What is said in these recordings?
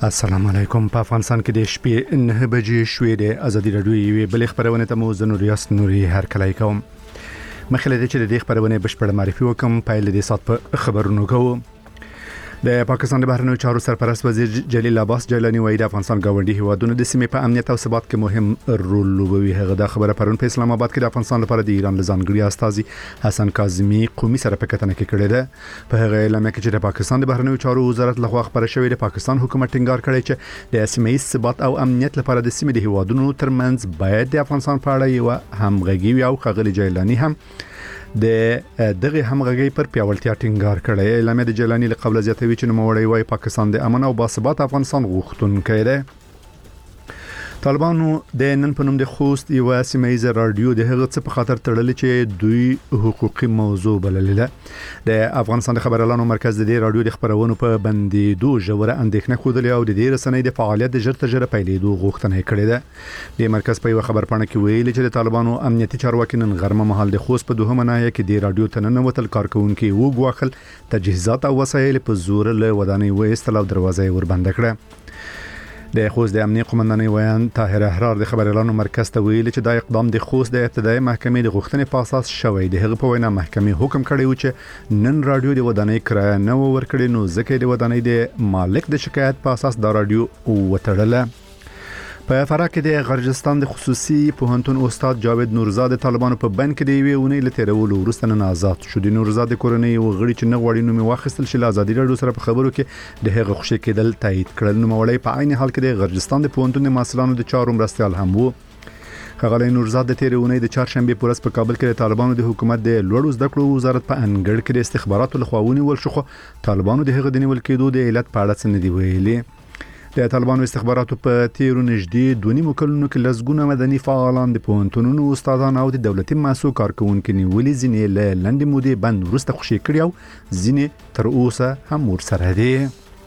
السلام علیکم. په افغانستان کې د شپې 9 بجې شوې د ازادي راډیو یوې بلې خبرونه ته مو زنوریاس نوري هرکلی کوم. مخکې د چې د خبرونه بشپړ معرفي وکم پایل د سات په خبرونو کوم. د پاکستان د بهرنیو چارو سرپرست وزیر جلیل عباس جیلانی وایي د افغانستان ګاونډي هیوادونو د سیمې په امنیت او ثبات کې مهم رول لوبوي. هغه د خبره پرون په اسلام آباد کې د افغانستان لپاره د ایران لزانګړي استازي حسن کاظمی قومي سره په کتنه کې کړی ده. په هغه اعلامیه کې چې د پاکستان د بهرنیو چارو وزارت لخوا خبره شوې د پاکستان حکومت ټینګار کړی چې د سیمې ثبات او امنیت لپاره د سیمې د هیوادونو ترمنځ باید د افغانستان په اړه یو همغږي وي او خغلی جیلانی هم د دغه همغږي پر پیاوړتیا ټینګار کړی. اعلامیه د جیلانی له قبل زیاتوي چې نوموړی وايي پاکستان د امن او باثبات افغانستان غوښتونکی دی. طالبانو د نن په نوم د خوست یو سیمایي رادیو د هغه څه په خاطر تړلې چې دوی حقوقي موضوع بللې ده. د افغانستان د خبريالانو مرکز د رادیو د خبرونو په بندیدو ژوره اندېښنه خوده او د دې رسنۍ د فعالیت د ژر تر ژره پیلېدو غوښتنه کړې ده. د مرکز په یو خبرپاڼه کې ویلي چې د طالبانو امنیتي چارواکي نن غرمه مهال د خوست په دوهمه ناحیه کې د رادیو تننه وتل کارکونکو وګواخل تجهیزات او وسایل په زور له ودانۍ وېستل او دروازه ور بند کړه. د خوست د امنیه قومندانۍ ویان طاهر احرار د خبريالانو مرکز ته ویلي چې دا اقدام د خوست د ابتدایي محکمې د غوښتنې په اساس شوی. د هغه په وینا محکمې حکم کړی و چې نن رادیو د ودانۍ کرایه نه ورکړي، نو ځکه د ودانۍ د مالک د شکایت په اساس دا رادیو وتړله. په فراه کې د غرجستان د خصوصي پوهنتون استاد جاوید نورزاد طالبانو په بند کې د یوې اونۍ له تیرولو وروسته نن آزاد شو. د نورزاد کورنۍ یو غړي چې نه غواړي نوم واخیستل شي له ازادي راډیو سره په خبرو کې د هغه خوشی کېدل تایید کړل. نوموړی په عین حال کې د غرجستان د پوهنتون د محصلانو د چارو مرستيال هم وو. خغلی نورزاد د تیرې اونۍ د چهارشنبه په ورځ په کابل کې د طالبانو د حکومت د لوړو زده کړو وزارت په انګړ کې د استخباراتو لخوا ونیول شو، خو طالبانو د هغه د نیول کېدو د علت په اړه څه نه دی ویلي. د طالبانو استخباراتو په تیرو نږدې 2.5 کلونو کې لزګونه مدني فعالان د پوهنتونونو استادان او د دولتي مؤسسو کارکونکو نیولې ځینې له لنډې مودې بند وروسته خوشي کړي او ځینې تر اوسه هم ورسره دي.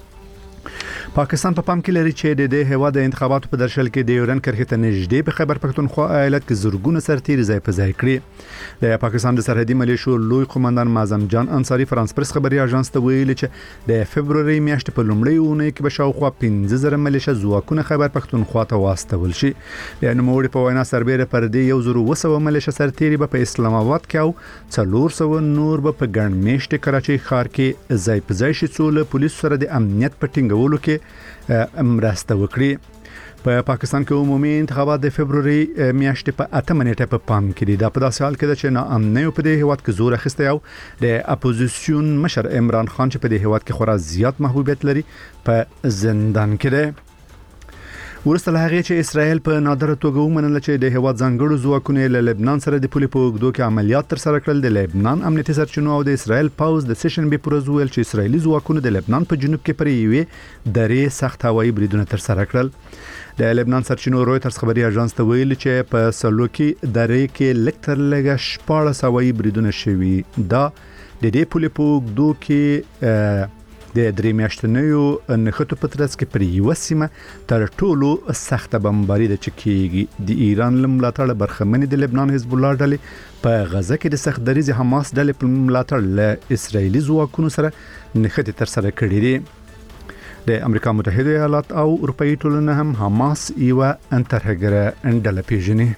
پاکستان په پام کې لري چې د هوا د انتخاباتو په درشل کې د یورن کرښې ته نږدې په خیبر پښتونخوا ایالت کې زورګونه سرتیري ځای په ځای کړی. د پاکستان د سرحدي ملیشو لوی قومندان معظم جان انصاری فرانس پرس خبري اژانس ته ویلي چې د فبرवरी میاشتې په لومړۍ اونۍ کې به شاوخوا 15,000 ملیشه ځواکونه خیبر پښتونخوا ته واستول شي. د نوموړي په وینا سربېره پر دې 1,200 ملیشه سرتیري به په اسلام آباد کې او 400 نور به په ګڼ میشت کراچۍ ښار کې ځای په ځای شي چې له پولیسو سره د امنیت په ټینګولو کې مرسته وکړي. په پاکستان کې عمومي انتخابات د فبرवरी میاشتې په 8 نیټه په پام کې دي. دا په داسې حال کې ده چې ناامنۍ په دې هیواد کې زور اخیسته او د اپوزیسیون مشر عمران خان چې په دې هیواد کې خورا زیات محبوبیت لري په زندان کې ده. ورسته له هغه چې اسرائیل په نادره توګه ومنل چې د هیواد ځانګړو ځواکونو له لبنان سره د پولې په اوږدو کې عملیات تر سره کړل. د لبنان امنیتي سرچینو او د اسرائیل پاوز د سیشن به پرز ویل چې اسرائیلي ځواکونو د لبنان په جنوب کې پر یوې درې سخت هوایي بریدونه تر سره کړل. د لبنان سرچینو رويټرز خبري اژانس ته ویل چې په سلوکي درې کې لکتر لګه 14 هوایي بریدونه شوي. دا د دې پولې په اوږدو کې د درې میاشتنیو نښتو په ترڅ کې پر یو سیمه تر ټولو سخته بمباري د چکیږي. د ایران ملاتړ برخمنې د لبنان حزب الله ډلې په غزه کې د سخت دریځ حماس ډلې په ملاتړ له اسرایلی ځواکونو سره نښتې تر سره کړې دي. د امریکا متحده ایالات او اروپאי ټولنه هم حماس یو انترهګره ډله پیژني.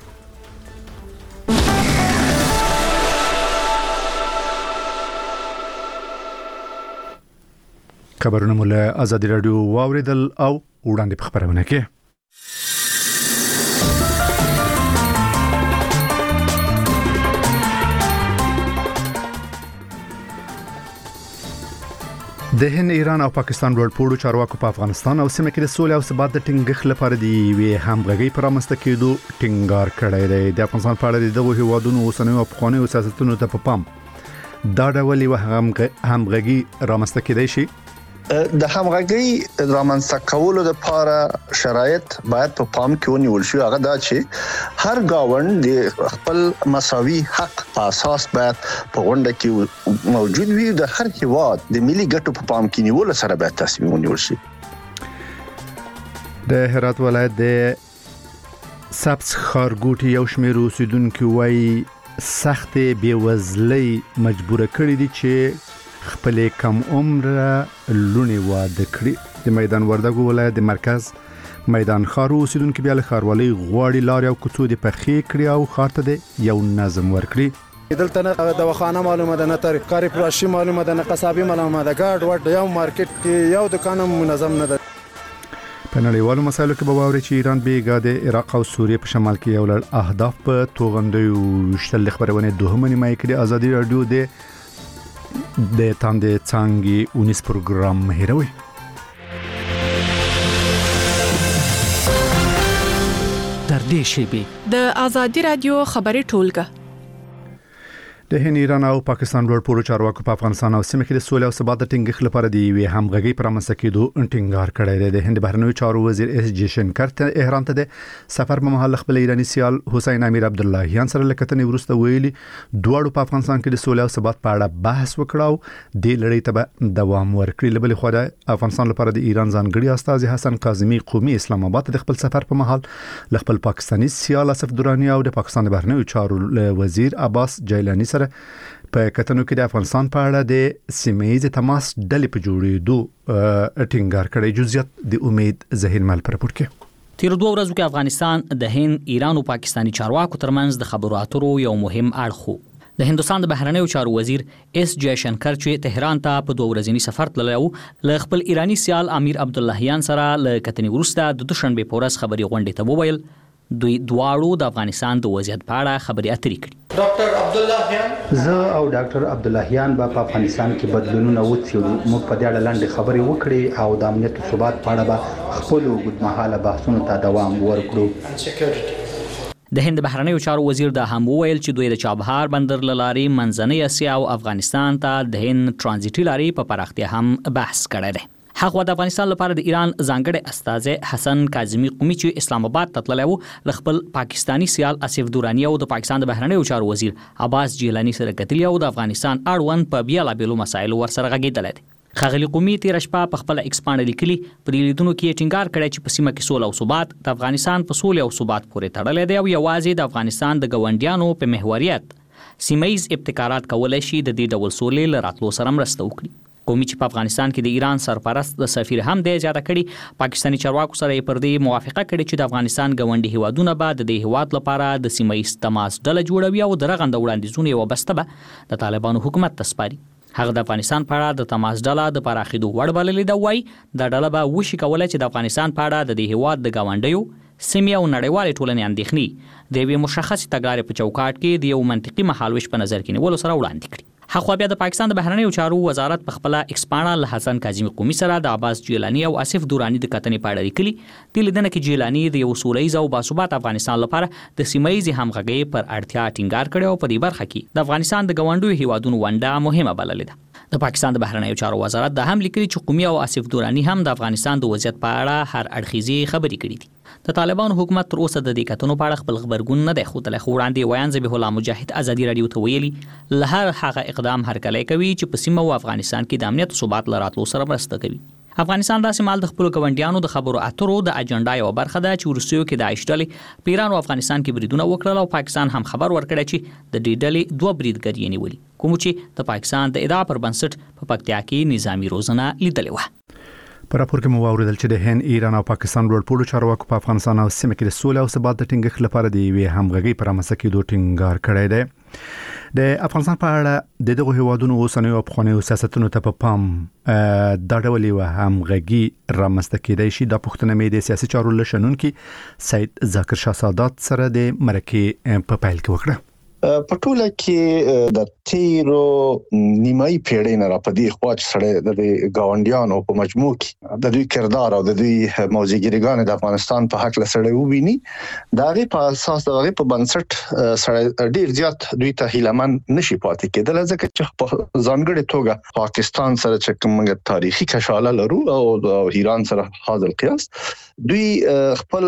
خبرونه مو له ازادي راډیو واوریدل او وړاندې په خبرونه کې. د هند، ایران او پاکستان ورپوړو چارواکو په افغانستان او سیمه کې د سولې او ثبات د ټینګښت لپاره د وی همغږي پرامسته کېدو ټینګار کړی دی. د افغانستان په اړه دغه هیوادونو اوسنیو او پخوانیو سیاستونو ته په پام دا ډول یو همغږي رامسته کېدای شي. د همغږي رامنځته کولو لپاره شرایط باید په پام کې ونیول شي. هغه دا چې هر گاوند د خپل مساوي حق په اساس باید په غونډه کې موجود وي. د هر هیواد د ملي ګټو په پام کې نیول سره باید تصمیم ونیول شي. د هرات ولایت د سبز خارګوټي یو شمېر اوسیدونکو وايي سخت بیوزلۍ مجبور کړی دي چې خپل کم عمر لونی واده کړی. د میدان وردګو ولایت د مرکز میدان خارو اوسیدونکو بیا له خاروالۍ غواړي لارې او کوڅو د پخې کړي او خار ته د یو نظم ورکړي. دلته نه دواخانه معلومه ده، نه ترکاري پراشي معلومه ده، نه قصابي معلومه ده، ګاډ وډ یو مارکیټ کې یو دکان منظم نه ده. په نړیوالو مسایلو کې به واوري چې ایران بیګا د عراق او سوریه په شمال کې یو لړ اهداف په توغندیو شتل خبرونه دوهمه نیمه کې د ازادي رادیو د تاندې څنګه 19 پروګرام هیروي. در دې شیبه د ازادي رادیو خبري ټولګه د هند ایران او پاکستان ډول پورو چارواکو په افغانستان او سیمه کې د سولې او ثبات د ټینګښت لپاره دی وی همغږي پرمسته کېدو ټینګار کړی دی. د هند بهرنیو چارو وزیر اس جی شنکر ته احرام ته د سفر په مهال خپل ایرانی سیال حسین امیر عبد اللهیان سره لکتنې ورسته ویلي دوړو په افغانستان کې د سولې او ثبات په اړه بحث وکړاو د لړۍ ته دوام ورکړي. لبل خو د افغانستان لپاره د ایران ځانګړي استاذ حسن کاظمی قومي اسلام آباد د خپل سفر په مهال خپل پاکستانی سیال اسف درانی او د پاکستان بهرنیو چارو وزیر عباس جیلانی سره په کتنو کې د افغانستان په اړه د سیمه‌ایز تماس ډلې په جوړېدو ټینګار کړی. جزئیات د امید زهیر مال پر راپور کې. تیر 2 ورځو کې افغانستان د هند، ایران او پاکستانی چارواکو ترمنځ د خبرو اترو یو مهم اړخ د هندستان د بهرنیو چارو وزیر اس جی شنکر چې تهران ته په 2 ورځنی سفر تللی و له خپل ایرانی سیال امیر عبد اللهیان سره له کتنې ورسته د دوشنبه په ورځ خبري غونډې ته وویل دوی دواړو د افغانستان د وضعیت په اړه خبرې اترې کړې. ډاکټر عبد اللهیان زه او ډاکټر عبد اللهیان په افغانستان کې بدلونونه وڅېړو. موږ په دې اړه لاندې خبرې وکړې او د امنیت او ثبات په اړه به خپل اوږدمهاله بحثونو ته دوام ورکړو. د هند بهرنیو چارو وزیر دا هم وویل چې دوی د چابهار بندر لارې منځنۍ اسیا او افغانستان ته د هند ترانزیټي لارې په پراختیا هم بحث کړی دی. هغه د افغانستان لپاره د ایران ځانګړي استاذ حسن کاظمی قومي چې اسلام آباد ته تللی و له خپل پاکستانی سیال اسف درانی او د پاکستان د بهرنیو چارو وزیر عباس جیلانی سره کتلی او د افغانستان اړوند په بیلابېلو مسایلو ورسره غږېدلی دی. ښاغلي قومي تیر شپه په خپل ایکس باندې لیکلي په لیدونو کې ټینګار کړی چې په سیمه کې سوله او ثبات د افغانستان په سولې او ثبات پورې تړلی دی او یوازې د افغانستان د ګاونډیانو په محوریت سیمه‌ایز ابتکارات کولای شي د دې ډول سولې له راتلو سره مرسته وکړي. قومي چې په افغانستان کې د ایران سرپرست د سفیر هم دی زیاته کړي پاکستانی چارواکو سره یې پر دې موافقه کړې چې د افغانستان ګاونډي هیوادونه به د دې هیواد لپاره د سیمه‌ایز تماس ډله جوړوي او د رغنده وړاندیزونو یوه بسته به د طالبانو حکومت ته سپاري. هغه د افغانستان په اړه د تماس ډله د پراخېدو وړ بللې ده. وایي دا ډله به وشي کولی چې د افغانستان په اړه د دې هیواد د ګاونډیو سیمې او نړیوالې ټولنې اندېښنې د یوې مشخصې تګلارې په چوکاټ کې د یو منطقي مهالویش په نظر کې نیولو سره وړاندې کړي. هغه بیا د پاکستان د بهرنیو چارو وزارت په خپل ایکسپاڼه له حسن کاظمی قومي سره د عباس جیلانی او اسف درانی د کتنې په اړه لیکلي. د لیدنه کې جیلانی د یو سولهییز او باثبات افغانستان لپاره د سیمه‌ایزې همغږۍ پر اړتیا ټینګار کړی او په دې برخه کې د افغانستان د ګاونډیو هیوادونو ونډه مهمه بللې ده. د پاکستان د بهرنیو چارو وزارت دا هم لیکلي چې قومي او اسف درانی هم د افغانستان د وضعیت په اړه هر اړخیزې خبرې کړې دي. د طالبانو حکومت تر اوسه د دې کتنو په اړه خپل خبرګون نه دی ښودلی، خو وړاندې ویان ذبیح الله مجاهد ازادي راډیو ته ویلي له هر هغه اقدام هرکلی کوي چې په سیمه او افغانستان کې د امنیت او ثبات له راتلو سره مرسته کوي. افغانستان داسې مهال د خپلو ګاونډیانو د خبرو اترو د اجنډا یوه برخه ده چې وروستیو کې داعش ډلې په ایران او افغانستان کې بریدونه وکړل او پاکستان هم خبر ورکړی چې د دې ډلې 2 بریدګر یې نیولي، کوم چې د پاکستان د ادعا پر بنسټ په پکتیا کې نظامی روزنه لیدلې وه. په راپور کې مو واوریدل چې د هند، ایران او پاکستان ډول پورو چارواکو په افغانستان او سیمه کې د سولې او ثبات د ټینګښت لپاره د یوې همغږۍ پرمسته کېدو ټینګار کړی دی. د افغانستان په اړه د دغه هیوادونو اوسنیو او پخوانیو سیاستونو ته په پام دا ډول یوه همغږي رامنځته کېدای شي. دا پوښتنه مې د سیاسي چارو له شنونکي سید ذاکر شاه سادات سره د مرکې په پیل کې وکړه. په ټوله کې د تیرو نیمایي پیړۍ نه راپدې خوا چې سره د ګاونډیانو په مجموع کې د دوی کردار او د دوی موضوعګریګان د افغانستان په حق لسړې وویني، دا غي په اساس د غي په بنسټ سره ډیر زیات دوی ته هیلمن نشي پاتې کېدل، ځکه چې په ځانګړي توګه پاکستان سره چې کومه تاریخي کشاله لرو او ایران سره حاصل قیاس دوی خپل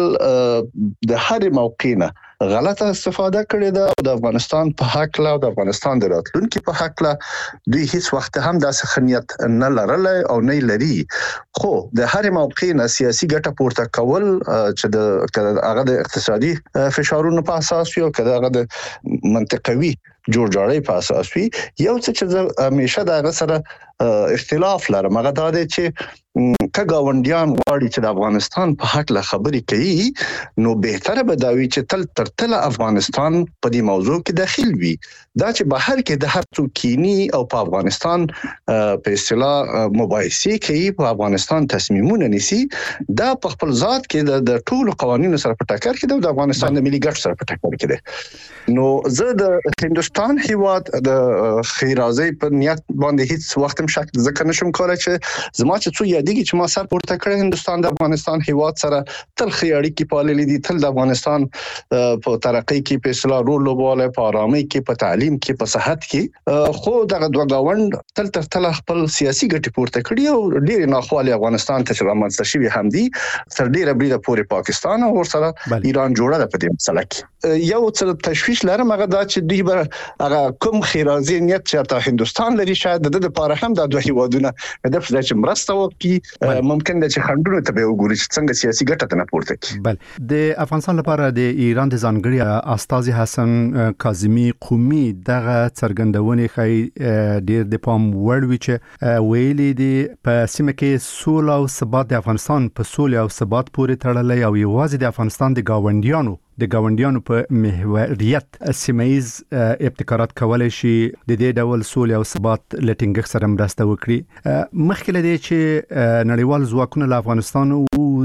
د هر موقع نه غلطه استفاده کړې ده د افغانستان په حق لا د افغانستان د راتلونکو په حق لا دوی هیڅ وخت هم داسې خنیت نه لرلای او نه لري، خو د هر موقع نه سیاسي ګټه پورته کول چې د هغه د اقتصادي فشارونو په اساس یو کده هغه د منطقوي جوړجاړی په اساس وي. یو څه چې همیشه د هغه سره اختلاف لرم هغه دا دی چې کګاونډیان غواړي چې د افغانستان په حق له خبرې کوي نو بهتره به دا وي چې تل تر افغانستان په دې موضوع کې داخل وي دا چې بهر کې د هر څوک کینی او په افغانستان په اصطلاح مباحثه کوي په افغانستان تصمیمونه نیسي دا په خپل ذات کې د ټولو قوانینو سره په ټکر کې د افغانستان د ملي ګټو سره په ټکر کې ده نو زه د هندستان هیواد د خیرازي په نیت باندې هیڅ وخت هم شک ځکه نشم کولای چې زما چې څو یادېږي چې ما سر پورته کړی هندستان د افغانستان هیواد سره تل خیاړي کې پاللې دي تل د افغانستان په ترقۍ کې په اصلاح رول لوبوله په آرامۍ کې په تعلیم کې په صحت کې خو دغه دوه گاوند تل خپل سیاسي ګټې پورته کړي او ډېر ناخوالي افغانستان ته رامنځته شوی هم دي تر ډېره بریده پورې پاکستان او سره ایران جوړه ده په دې مسله کې یو څه تشویش لرم هغه دا چې دوی به هغه کوم خیرازي نیت چې ته هندستان لري شاید د لپاره هم د دوه هیوادونو هدف دا چې مرسته وکړي ممکن ده چې خندونه ته به وګوري چې څنګه سیاسي ګټه نه پورته کړي بل د افغانستان لپاره د ایران د ځانګړي استاذ حسن کاظمی قومي دغه څرګندونې خای ډیر د پام وړ وی چې ویلي دي په سیمه کې سوله او ثبات د افغانستان په سوله او ثبات پورې تړلې او یوازې د افغانستان د گاونډیانو په محوریت سیمایز ابتکارات کولای شي د دې ډول سوله او ثبات لټینګ سره مرسته وکړي مخکې لدی چې نړیوال ځواکونه له افغانستان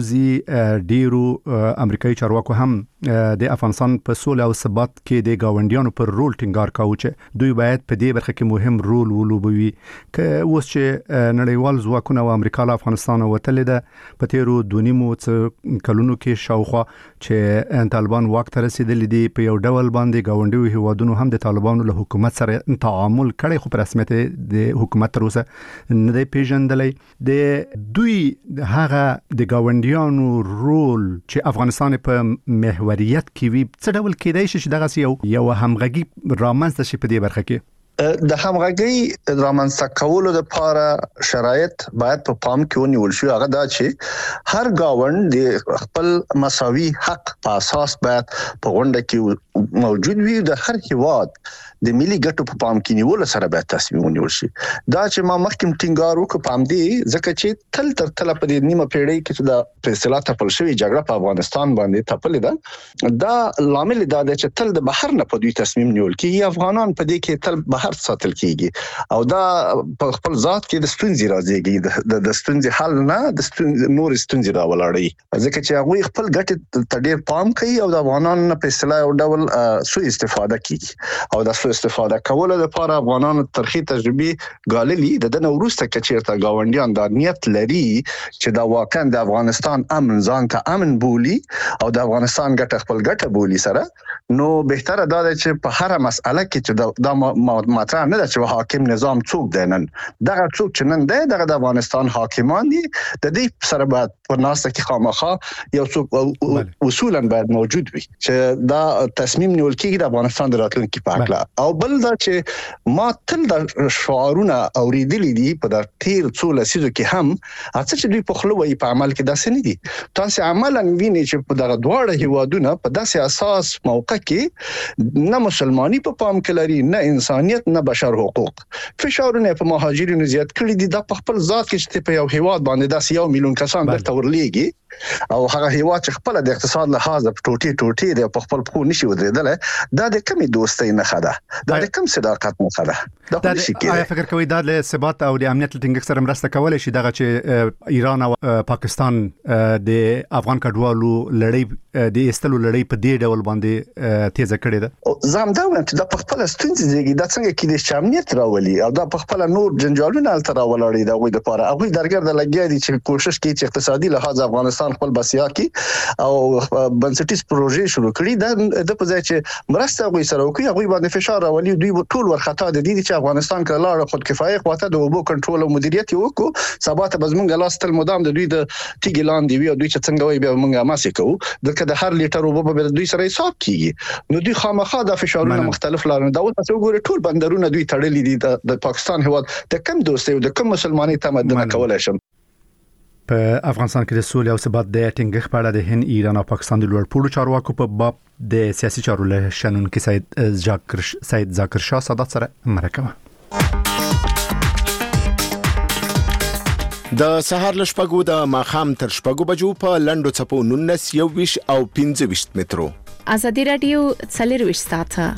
وزي ډیرو امریکایي چارواکو هم د افغانستان په سوله او ثبات کې د گاونډیانو پر رول ټینګار کاوه چې دوی باید په دې برخه کې مهم رول ولوبوي که اوس چې نړیوال ځواکونه او امریکا له افغانستان وتل ده په تیرو 2.5 کلونو کې شاوخوا چې طالبان واک ته رسیدلی دي په یو ډول باندې گاونډي هیوادونو هم د طالبانو له حکومت سره تعامل کړي خو په رسمیت د حکومت تر اوسه نه دی پیژندلې د دوی هغه د گاونډیانو رول چې افغانستان په محوریت کې وي څه ډول کېدای شي چې دغه یو همغږي رامنځته شي په دې برخه کې د همغږي رامنځته کولو لپاره شرایط باید په پام کې ونیول شي هغه دا چې هر گاوند د خپل مساوي حق په اساس باید په غونډه کې موجود وي د هر هیواد د ملي ګټو په پام کې نیول سره باید تصمیم ونیول شي دا چې ما مخکې ټینګار وکړ پام دی ځکه چې تل په دې نیمه پیړۍ کې چې د فیصله تپل شوی جګړه په افغانستان باندې تپل ده دا لامل دا دی چې تل د بهر نه په دوی تصمیم نیول کیږي افغانان په دې کې تل بهر ساتل کیږي او دا په خپل ذات کې د ستونزې راځي د ستونزې حل نه د نور ستونزې راولاړي ځکه چې هغه خپل ګټه ته ډېر پام کوي او د افغانانو په اصطلاح او ډول سوء استفاده کوي او د استفاده کول لپاره افغانانو ترخی تجربه غاللی د دنه ورسته کچیرته گاونډیان د نیت لري چې دا واقعا د افغانستان امن ځان ته امن بولی او د افغانستان ګټه خپل ګټه بولی سره نو بهتره دا دی چې په هر مسأله کې چې دا مطرح نه ده چې حاکم نظام څوک دی نن دغه څوک چې نن دی دغه د افغانستان حاکمان دي د دې سره باید په ناسته کې خامخا یو څوک اصولا باید موجود وي چې دا تصمیم نیول کېږي د افغانستان د راتلونکي په اړه او بل دا چې ما تل د شعارونه اوریدلې دي په د تیر څو لسیزو کې هم اڅ چې دوی په خلوی په عمل کې داسې نه دي تاسو عملاً وینئ چې په دغه دواړه هیوادونه په داسې اساس موقع کې نه مسلمانۍ په پام کې لري نه انسانيت نه بشر حقوق فشارونه په مهاجرینو زیات کړي دي د خپل ذات کې چې په یو هیواد باندې داسې 1 میلیون کسان درته ورلېږي او هغه هیواد چې خپل د اقتصاد له حاله په ټوټي دی په خپل خو نشي ودرېدل دا د کمی دوستۍ نه خده دا د کم صداقت نه خده دا شي کې آیا فکر کوي دا له ثبات او د امنیت ټینګښت سره مرسته کولای شي دغه چې ایران او پاکستان د افغان کډوالو لړۍ د استلو لړۍ په دې ډول باندې تیز کړي ده زم دا وایم چې دا په خپل ستونزې زیږي دا څنګه کې د امنیت راولي او دا په خپل نور جنجالونه الته راولړي دا غوي د لپاره هغه درګرد لګیا دي چې کوشش کوي چې اقتصادي لحاظ افغانستان خپل بسیا کی او بنسټیز پروژې شروع کړي دا د په ځای چې مرسته غوي سره کوي هغه باندې فشار راولي دوی ټول ورخطا دي چې افغانستان کې لاړه خود کفایه قوته د اوبو کنټرول او مدیریت وکړو ثبات بزمنګ لاس تل مدام د دوی د تیګ لاندې وي او دوی چې څنګه وي به موږ ماسه کوو د هر لیټر اوبو به دوی سره حساب کیږي نو دوی خامخا د فشارونو مختلف لارونه دا اوس وګورئ ټول بندرونه دوی تړلي دي د پاکستان هواد د کم دوستي او د کم مسلمانۍ تمدن کولای شم په افغانستان کې د سولې او ثبات د ټینګښت په اړه د هند ایران او پاکستان د لوړپوړو چارواکو په باب د سیاسي چارو له شنونکي سید ذاکر شاه سادات سره مرکه د سهار لشپګو د ماخام تر شپګو بجو په لندو چپو 19 21 او 25 مترو. ازادي رادیو 24 ساعته.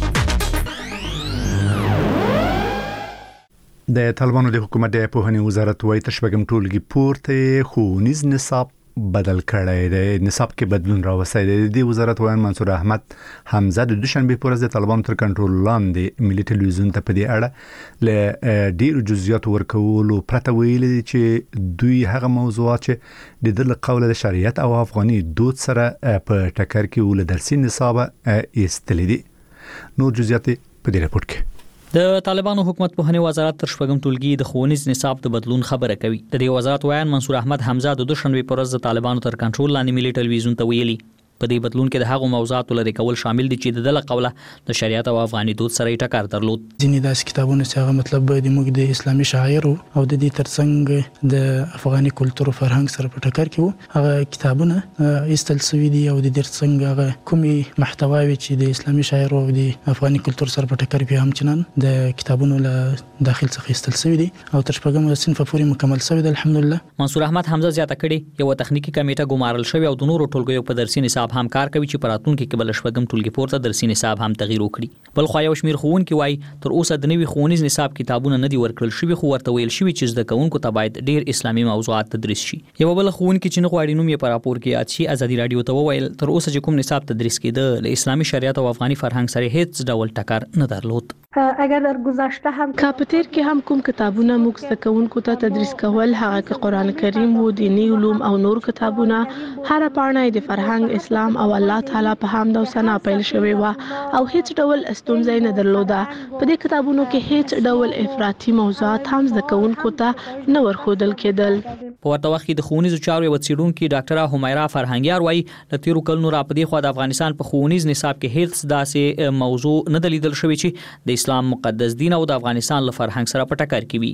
د طالبانو د حکومت د پوهنې وزارت وايي تشبګم ټولګي پورته ښوونیز نصاب بدل کړی دی. نصاب کې بدلون راوستي دی. د وزارت وایي منصور احمد حمزه د دوشنبه پر ورځ د طالبانو تر کنټرول لاندې ملي ټلویزیون ته په دې اړه له ډیر جزئیات ورکولو پرته ویلي چې دوی هغه موضوعات چې د دل قوله د شریعت او افغاني دود سره په ټکر کې ول درسي نصاب ایستل دي. نور جزئیات په دې راپور کې. د طالبانو حکومت په هنه وزارت تر شپږم ټولګي د ښوونیز نصاب د بدلون خبره کوي. د دې وزارت وایي منصور احمد حمزه د دوشنبه پر ورځ د طالبانو تر کنټرول لاندې ملي ټلویزیون ته ویلي په دې بدلون کې د هغو موضوعاتو لري کول شامل دي چې د دله قوله د شریعت او افغاني دود سره ټکر درلود. ځینې داسې کتابونه چې هغه مطلب د موږ د اسلامي شاعر او د دې ترڅنګ د افغاني کلتور او فرهنګ سره په ټکر کې وو هغه کتابونه ایستل شوي دي او د دې ترڅنګ هغه کومي محتواوي چې د اسلامي شاعر او د افغاني کلتور سره په ټکر کې هم چنان د کتابونو له داخل څخه ایستل شوي دي او تر شپږم صنف پورې مکمل شوی دی الحمدلله. منصور احمد حمزه زیاته کړي یو تخنیکی کمیټه ګمارل شوی او د نورو ټولګیو په درسي نصاب هم کار کوي چې پراتونکو کې بل شپږم ټولګي پورته درسي نصاب هم تغییر وکړي. بل خو یو شمیر ښوونکي وایي تر اوسه د نوي ښوونیز نصاب کتابونه نه دي ورکړل شوی خو ورته ویل شوی چې زده کوونکو ته باید ډیر اسلامي موضوعات تدریس شي. یو بل ښوونکي چې نه غواړي نوم یې په راپور کې یاد شي ازادي رادیو ته وویل تر اوسه چې کوم نصاب تدریس کېده له اسلامي شریعت او افغاني فرهنګ سره هیڅ ډول ټکر نه درلود. اگر در گذشته هم کاپتر کې هم کوم کتابونه موږ زده کوونکو ته تدریس کول هغه کې قران کریم او دینی علوم او نور کتابونه هر پاڼه د فرهنګ اسلام او الله تعالی په حمد او ثنا پیل شوی و او هیڅ ډول ستونزې نه درلوده. په دې کتابونو کې هیڅ ډول افراطي موضوعات هم زده کوونکو ته نه ورخودل کېدل. په ورته وخت کې د ښوونیزو چارو یو څېړونکي ډاکټره همیرا فرهنګیار وایي له تیرو کلونو راپدې خو د افغانستان په ښوونیز نصاب کې هیڅ داسې موضوع نه دلیدل شوی چې د اسلام مقدس دین او د افغانستان له فرهنګ سره په ټکر کې وي.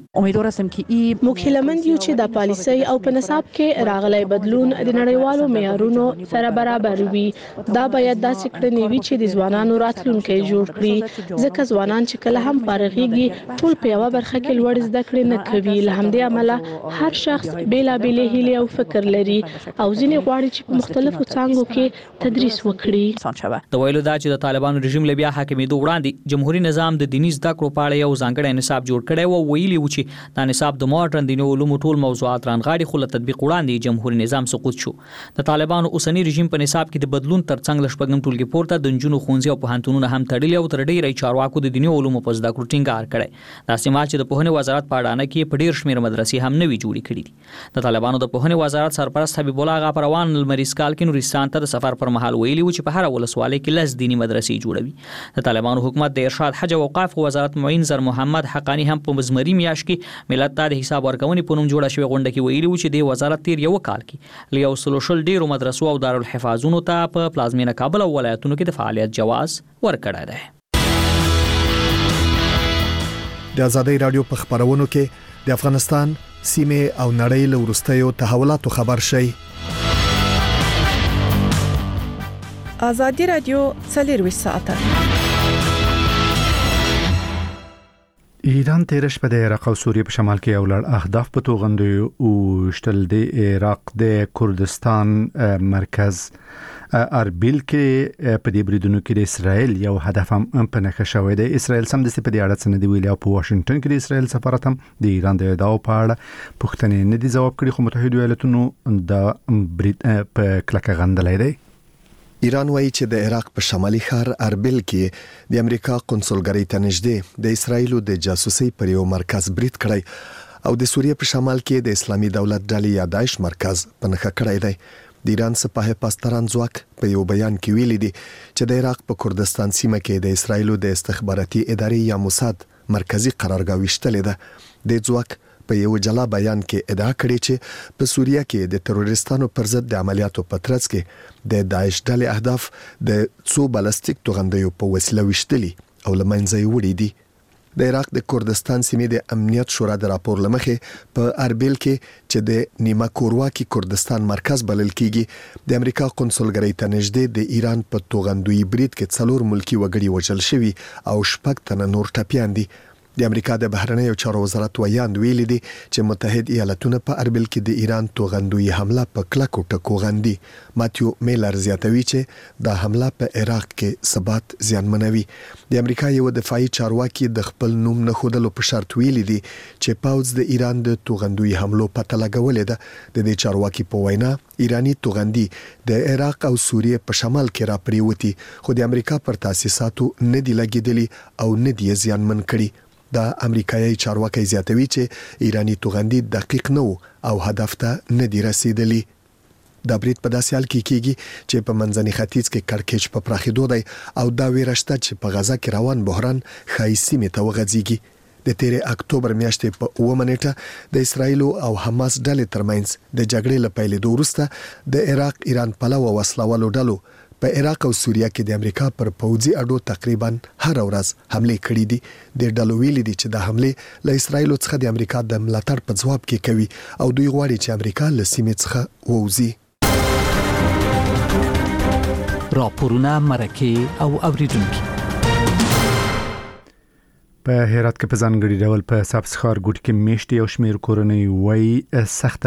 موږ هیلمند یو چې د پالیسۍ او په نصاب کې راغلی بدلون د نړیوالو معیارونو سره برابر وي. دا باید داسې کړنې وي چې د ځوانانو راتلونکی جوړ کړي ځکه ځوانان چې کله هم فارغيږي ټول په یو برخه کې لوړ زده کړې نه کوي. له همدې امله هر شخص بیلابېلې هیلې او فکر لري او ځینې غواړي چې په مختلفو څانګو کې تدریس وکړي. د ویلو دا چې د طالبانو رژیم له بیا حاکمېدو وړاندې جمهوریت نظام د دیني زده کړو په اړه یو ځانګړی نصاب جوړ کړی و ویلي و چې دا نصاب د ماډرن دیني علومو ټول موضوعات رانغاړي خو له تطبیق وړاندې جمهوریت نظام سقوط شو. د طالبانو اوسنی رژیم په نصاب کې د بدلون ترڅنګ له شپږم ټولګي پورته د نجونو ښوونځي او پوهنتونونه هم تړلي او تر ډیره چارواکو د دیني علومو په زده کړو ټینګار کړی. دا سیمال چې د پوهنې وزارت په اډانه کې په ډیر شمېر مدرسې هم نوي جوړې کړې دي. د طالبانو د پوهنې وزارت سرپرست حبیب الله غا پروان لمریز کال کې نورستان ته د سفر پر مهال ویلي و چې په هر ولسوالۍ کې لس دینی مدرسې جوړوي. د طالبانو حکومت د ارشاد حج او اوقاف وزارت معین زر محمد حقانی هم په مزمري میاشت کې ملت ته د حساب ورکونې په نوم جوړه شوې غونډه کې ویلي و چې د وزارت تیر یو کال کې له 100 ډیرو مدرسو او دارالحفاظونو ته په پلازمینه کابل او ولایتونو کې د فعالیت جواز ورکړی دی. د ازادي رادیو په خبرونو کې د افغانستان سیمه او نړۍ له ورستیو تحولاتو خبر شي. ازادي رادیو 24 ساعته. ایران تیر شپه د عراق او سوریه په شمال کې یو لړ اهداف په توغندې او شتل د عراق د کردستان مرکز اربیل کې په دې بریدونو کې د اسرائیل یو هدف هم په نښه شوی دی. اسرائیل سم د په دې اړه څه نه دی ویلي او په واشنگټن کې د اسرائیل سفارت هم د ایران د ادعاو په اړه پوښتنې نه دي ځواب کړي خو متحده ایالاتونو د برید په کلکه غندلې دی. ایران وایي چې د عراق په شمالي ښار اربیل کې د امریکا قونسلګرۍ ته نږدې د اسرایلو د جاسوسي پر یو مرکز برید کړی او د سوریه په شمال کې د اسلامي دولت ډلې یا داعش مرکز په نښه کړی دی. د ایران سپاه پاسداران ځواک په یو بیان کې ویلي دي چې د عراق په کردستان سیمه کې د اسرایلو د استخباراتي ادارې یا موساد مرکزی قرارګاه وشتلې ده. د ځواک په یو جلا بیان کې ادعا کړې چې په سوریه کې د تروریستانو پر ضد د عملیاتو په ترڅ کې د داعش ډلې اهداف د څو بالستیک توغندیو په وسیله وشتلي او لمنځه یې وړي دي. د عراق د کردستان سیمې د امنیت شورا د راپور لمخې په اربیل کې چې د نیمه کورواکي کردستان مرکز بلل کیږي د امریکا قونسلګرۍ ته نږدې د ایران په توغندوی برید کې 4 ملکی وګړي وژل شوي او 6 تنه نور ټپيان دي. د امریکا د بهرنیو چارو وزارت ویاند ویلي دي چې متحد ایالاتونه په اربیل کې د ایران توغندوی حمله په کلکو ټکو غندي. ماتیو میلر زیاتوي چې د حمله په عراق کې ثبات زیانمنوي. د امریکا یو دفاعي چارواکي د خپل نوم نه خودلو په شرط ویلي دي چې پاوز د ایران د توغندوی حملو پته لګولې ده. د دې چارواکي په وینا ایرانی توغندي د عراق او سوریه په شمال کې را پریوتی، خو د امریکا پر تاسیساتو نه دی لګیدلی او نه دی زیانمن کړي. د امریکایي چارواکي زیاتوي چې ایرانی توغندي دقیق نه او هدف ته نه دی رسیدلی. د برید په داسې حال کې کیږي چې په منځني ختیځ کې کړکېچ په پراخېدو دی او دا ویرشته چې په غزا کې روان بحران ښایي سیمې ته وغځيږي. د 13 اکتوبر میاشتې په 9 منېټه د اسرایل او حماس ډلې ترمنځ د جګړې لپاره وروسته د عراق ایران پلوه وسلوالو ډلو په عراق او سوریه کې د امریکا پر پوځي اډو تقریبا هر ورځ حمله کړې دي. د ډلو ویلي دي چې د حمله له اسرایل څخه د امریکا د ملاتړ په ځواب کې کوي او دوی غواړي چې امریکا له سیمې څخه ووځي. راپورونه مرکه او اوریدونکو په هرات کې په ځانګړي ډول په سبزخار ګوټ کې میشتي او شمیر کورنۍ وای سخت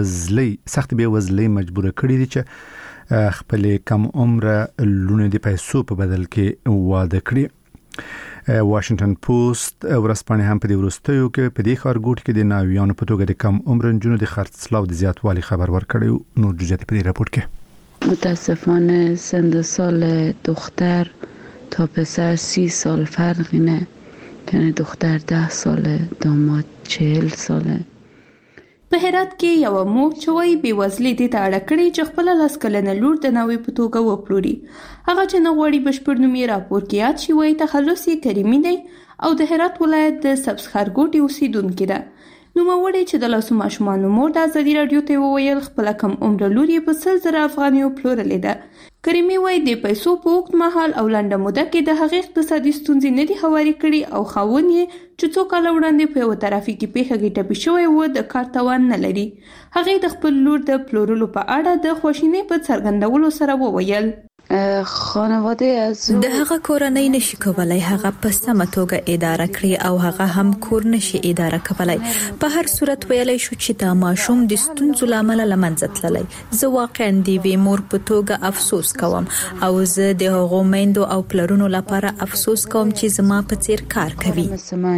به وزلي مجبور کړي دي چې خپل کم عمره لونه د پیسو په بدل کې واده کړي. واشنگټن پوسټ ورځپاڼه هم په دې وروستیو کې په دې ښار ګوټ کې د ناویانو په توګه د کم عمر نجونو د خرڅلاو د زیاتوالي خبر ورکړی. نور جزئیات په دې راپور کې. متاسفانه سن سال دختر تا پسر 30 سال فرقینه، یعنی دختر 10 ساله، داماد 40 ساله. په هرات کې یو مور چوي بې وزلي دي ته اړه کړې چې خپل لاس کلنه لور د ناوې په توګه وپلوري. هغه چې نه غواړي بشپړ نوم یې راپور کې یاد شي، وایي تخلص یې کریمي دی او د هرات ولایت د سبزخار ګوټي اوسیدونکې ده. نوموړې چې د لاسو ماشومانو مور د ازادي راډیو ته وویل خپل کم عمر لور یې په 100,000 افغانیو پلورلې ده. کریمي وایي د پیسو په وخت مهال او لنډه موده کې د هغې اقتصادي ستونزې نه دي هواري کړي او خاوند یې چې څو کاله وړاندې په یو ترافیکي پیښه کې ټپي شوی و د کار توان نه لري. هغې د خپل لور د پلورلو په اړه د خواشینۍ په څرګندولو سره وویل خانواده از د هغه کورنۍ نشي کولای هغه په سمه توګه اداره کړي او هغه هم کور نشي اداره کولای. په هر صورت ویلای شو چې دا ماشوم د ستونزو لامل لمنځه تللی. زه واقعا د وی مور په توګه افسوس کوم او زه د هغو میندو او پلرونو لپاره افسوس کوم چې زما په څیر کار کوي.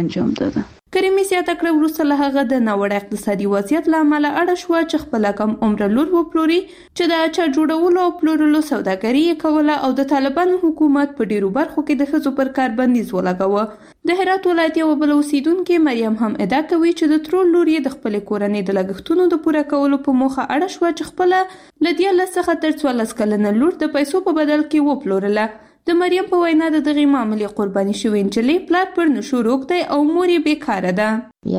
کریمي زیاته کړه وروسته له هغه د ناوړه اقتصادي وضعیت له امله اړه شوه چې خپل کم عمره لور وپلوري چې د اچار جوړولو او پلورلو سوداګري یې کوله او د طالبانو حکومت په ډیرو برخو کې د ښځو پر کار بندیز ولګاوه. د هرات ولایت یوه بله اوسیدونکې مریم هم ادعا کوي چې د ترور لور یې د خپلې کورنۍ د لګښتونو د پوره کولو په موخه اړه شوه چې خپله له 14 څخه تر 14 کلنه لور د پیسو په بدل کې وپلورله. د مریم په وینا د دغې معاملې قرباني شوې نجلۍ پلار پر نشو روک دی او مور یې بیکاره ده.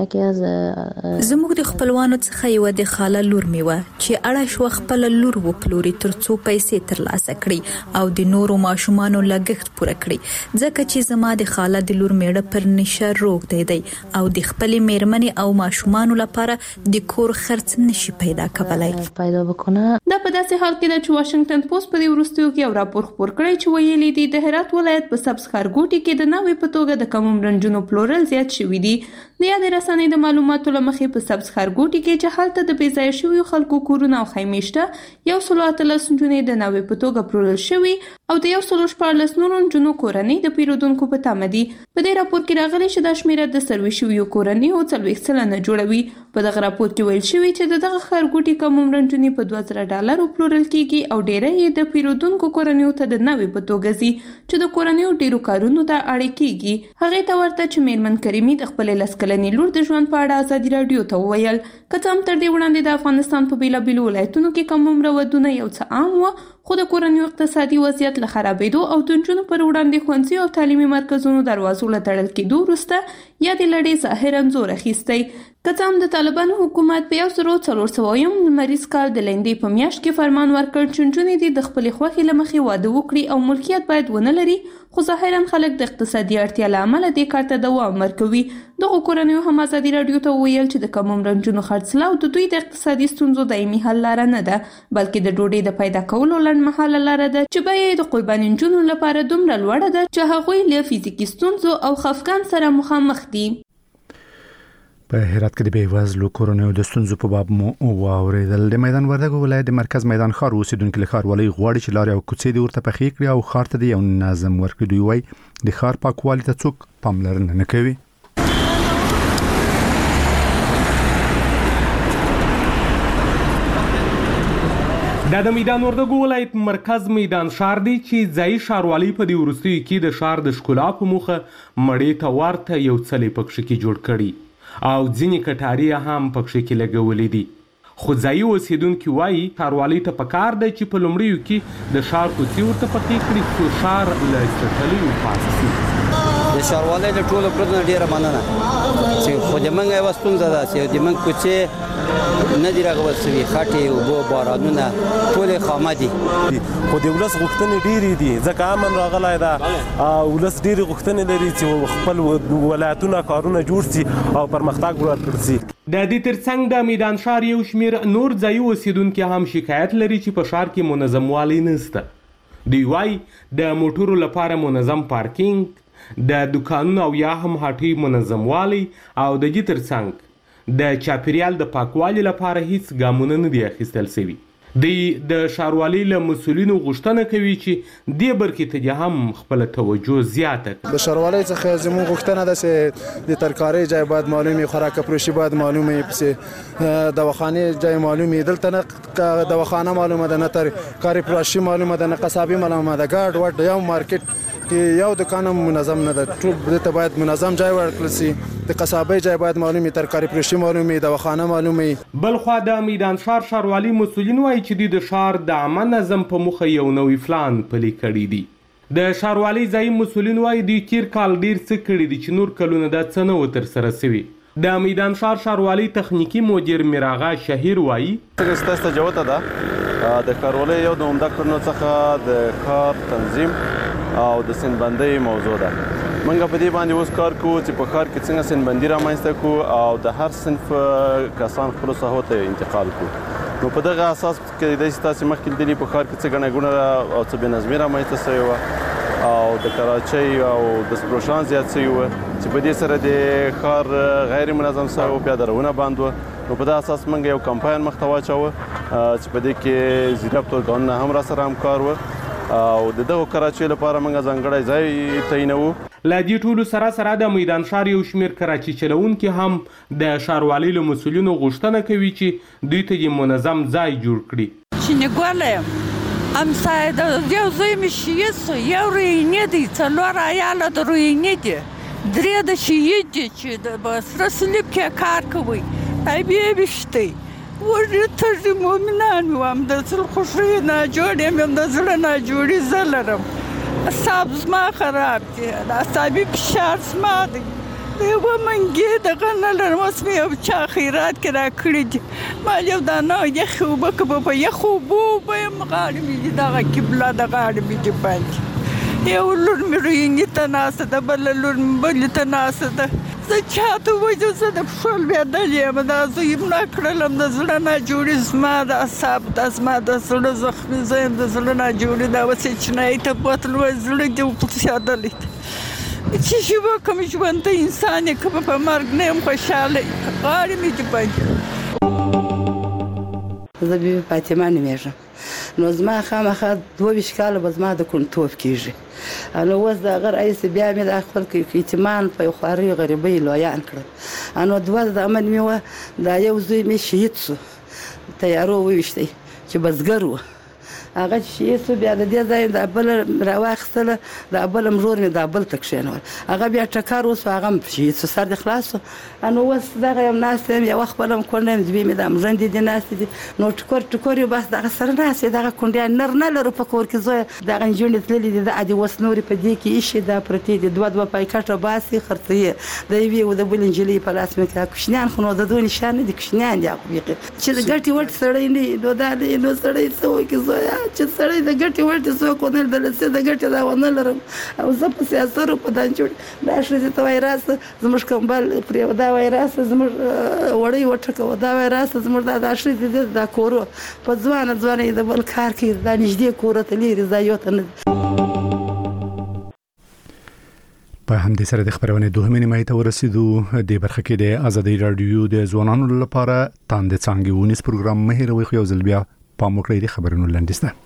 زموږ د خپلوانو څخه یو د خاله لور میوه چې اړه شو خپل لور وپلوري ترڅو پیسې ترلاسه کړي او د نورو ماشومانو لګښت پوره کړي، ځکه چې زما د خاله د لور میړه پر نشه روک دی او د خپل میرمنې او ماشومانو لپاره د کور خرڅ نشي پیدا کولای. دا په داسې حال کې ده چې واشنگټن پوسټ په دې وروستیو کې یو راپور خپور کړی چې ویلي دي د هرات ولایت په سبزخار ګوټي کې د ناوې په توګه د کم عمر نجونو پلورل زیات شوي دي. د یادې رسنۍ د معلوماتو له مخې په سبزخار ګوټي کې چې هلته د بې ځایه شویو خلکو کورونه او خیمې شته 118 نجونې د ناوې په توګه پلورل شوي او د 114 نورو نجونو کورنۍ د پیرودونکو په تمه دي. په دې راپور کې راغلي چې دا شمیره د سروي شویو کورنیو 40 سلنه جوړوي. په دغه راپور کې ویل شوي چې دغه ښارګوټي کم عمره نجونې په $2000 پلورل کیږي او ډیری یې د پیرودونکو کورنیو ته د ناوې په توګه ځي چې د کورنیو ډیرو کارونو ته اړ کیږي. هغې ته ورته چې میرمن کریمي د خپلې لسکلنې لور د ژوند په اړه ازادي راډیو ته وویل که څه هم تر دې وړاندې د افغانستان په بیلابیلو ولایتونو کې کم عمره ودونه یو څه عام وه، خو د کورنیو اقتصادي وضعیت له خرابېدو او د نجونو پر وړاندې ښوونځي او تعلیمي مرکزونو دروازو له تړل کېدو وروسته یادې لړۍ ظاهرا زور اخیستی. که څه هم د طالبانو حکومت په 1400 لمریز کال د لیندۍ په میاشت کې فرمان ورکړ چې نجونې دې د خپلې خوښې له مخې واده وکړي او ملکیت باید ونه لري، خو ظاهرا خلک د اقتصادي اړتیا له امله دې کار ته دوام ورکوي. دغو کورنیو هم ازادي راډیو ته وویل چې د کم عمره نجونو خرڅلاو د دوی د اقتصادي ستونزو دایمي حل لاره نه ده، بلکې د ډوډۍ د پیدا کولو لنډه لنډمهاله لاره ده چې بیه یې د قرباني نجونو لپاره دومره لوړه ده چې هغوی له فزیکي ستونزو او خفګان سره مخامخ دي. په هرات کې د بېوزلو کورنیو د ستونزو په باب مو واورېدل. د میدان وردګو ولایت د مرکز میدان ښار اوسیدونکو له ښاروالۍ غواړي چې لارې او کوڅې د ورته پخې کړي او ښار ته د یو نظم ورکړي. دوی وايي د ښار پاکوالي ته څوک پاملرنه نه کوي. د میدان وردګو ولایت مرکز میدان ښار دی چې ځایي ښاروالۍ په دې وروستیو کې د ښار د ښکلا په موخه مړې ته ورته یو څلی پکښې کې جوړ کړي او ځینې کټاري هم پکښې کې لګولې دي. خو ځایي اوسیدونکي وایي ښاروالۍ ته پکار دی چې په لومړیو کې د ښار کوڅې ورته پخې کړي څو ښار له چټلیو پاک شي. د ښاروالۍ له ټولو پرته ډېره مننه چې خو زموږ یوه ستونزه ده چې زموږ کوڅې نه دي رغول شوي، خټې، اوبه، بارانونه ټولې خامه دي. خو د ولس غوښتنې ډېرې دي ځکه امن راغلی ده او ولس ډېرې غوښتنې لري چې خپل ولایتونه کارونه جوړ شي او پرمختګ ورکړل شي. د دې ترڅنګ د میدان ښار یو شمېر نور ځایي اوسیدونکي هم شکایت لري چې په ښار کې منظموالی نشته. دوی وایي د موټرو لپاره منظم پارکینګ، د دکانونو او یا هم هټۍ منظموالی او د دې ترڅنګ د چاپیریال د پاکوالي لپاره هیڅ ګامونه نه دي اخیستل شوي. دوی د ښاروالۍ له مسؤلینو غوښتنه کوي چې دې برخې ته دې هم خپله توجه زیاته کړي. د ښاروالۍ څخه زموږ غوښتنه ده چې د ترکارۍ ځای باید معلوم وي، خوراک فروشي باید معلوم وي، پسې دواخانې ځای معلوم وي. دلته نه دواخانه معلومه ده، نه ترکاري فروشي معلومه ده، نه قصابي معلومه ده. ګاډ وډ یو مارکیټ کې یو دکان هم منظم نه ده. ټول دلته باید منظم ځای ورکړل شي. د قصابۍ ځای باید معلوم وي، ترکاري فروشي معلوم وي، دواخانه معلوم وي. بل خوا د میدان ښار ښاروالي مسؤلین وایي چې دوی د ښار د عامه نظم په موخه یو نوی پلان پلی کړی دی. د ښاروالۍ ځایي مسؤلین وایي دوی تیر کال ډیر څه کړي دي چې نور کلونه دا څه نه و ترسره شوي. د میدان ښار ښاروالۍ تخنیکي مدیر میراغا شهیر وایي ستاسو جوته ده د ښاروالۍ یو د عمده کړنو څخه د ښار تنظیم او د سنبندۍ موضوع ده. موږ په دې باندې اوس کار کوو چې په ښار کې څنګه سنبندي رامنځته کړو او د هر صنف کسان خپلو ساحو ته انتقال کړو. نو په دغه اساس کېدای شي تاسې مخکې لیدلي په ښار کې څه ګڼه ګوڼه او څه بېنظمي رامنځته شوې وه او د کراچۍ او دستفروشان زیات شوي وو چې په دې سره د ښار غیر منظم شوی و، پیاده روونه بند وه. نو په دغه اساس موږ یو کمپاین مخته واچوه چې په دې کې ضرب ارګانونه هم راسره همکار وو او د دغو کراچۍ لپاره موږ ځانګړی ځای تعینوو. له دې ټولو سره د میدان ښار یو شمېر کراچي چلوونکي هم د ښاروالۍ له مسؤلینو غوښتنه کوي چې دوی ته یې منظم ځای جوړ کړي. چینګوله یم، همسایه د یو زوی مې شهید شو، یو روینې دی، څلور عیاله د روینې دي، درې د شهید دي چې د سره صلیب کې کار کوي، بیا ویشتی وړي تږي مؤمنان وم، د زړه خوښۍ ناجوړ یم، د زړه ناجوړي زه لرم. اعصاب زما خراب دي، د اعصابي فشار زما دی، د یوه منګې دغه نه لرم. اوس مې یو چا خیرات کې راکړي دي، ما یو دانه یخې اوبه که به په یخو اوبو وبیم، غاړې مې دي دغه قبله د غاړې مې دي باندې. یو لور مې روینې ته ناسته ده، بله لور مې بلې ته ناسته ده. زه چاته وایو زه د پښو لوېدلې یم، دا زه یې مړه کړلم، د زړه ناجوړي زما د اعصاب دا زما د زړه زخمي، زه یم د زړه ناجوړي. دا اوس یې چینایي ته بوتل وایي زړه دې وپوسېدلی دی. څه شي وکړم، ژوندی انسان یې که په مرګ نه یم خوشحاله، غاړې مې دي بندې. زه بیبي فاطمه نومېږم. نو زما خامخا 22 کاله به زما د کونډتوب کېږي. نو اوس د هغه رئیس بیا مې دا خپل یتیمان په یو خوارۍ غریبۍ لویان کړل. نو 2 زامن مې وه، دا یو زوی مې شهید شو، تیارو وویشتی چې بزګر و. هغه چې شهید شو بیا د دې ځای دا بله راواخیستله، دا بله ورور مې دا بل ته کښېنول، هغه بیا ټکر وسو، هغه هم شهید شو، سر دې خلاص شو. نو اوس دغه یم ناسته یم، یوه خپله هم کونډه یم، دوی مې دا مړندې دي ناستې دي. نو ټکور یو بس دغه سره ناست یې، دغه کونډیان نر نه لرو په کور کې، زویه دغه نجونې تللې دي، دا دې اوس نورې په دې کې ایښې دا پرتې دي، 2 پایکټه باسي خرڅوي، د یوې او د بلې نجلۍ په لاس مې کړه. کوچنیان خو نو د دوی نشان نه دي، کوچنیان دي هغه بیخي چې د ګټې وټې سړی نه وي، نو دا دی نو سړی څه وکړي زویه چې سړی د ګټې وړتې څوک ونه لیدل د ګټې دا ونه لرم او زه په سیاستو په دانچوړ دا ښځې ته وایي راسه زموږ کمبل پرې دا وایي راسه زموږ وړۍ وټکوه دا وایي راسه زموږ دا ښځې دا کورو په ځوانه یې د بل کار کوي دا نږدې کوره ته لري دا یو ته نه په همدې سره د خبرونې دوهمې نیمایي ته ورسېدو. د برخه کې د ازادي رادیو د ځوانانو لپاره تاند څانګې ونیس پروګرام مه هېروئ خو یو ځل بیا پام وکړئ د خبرونو لنډیز ته.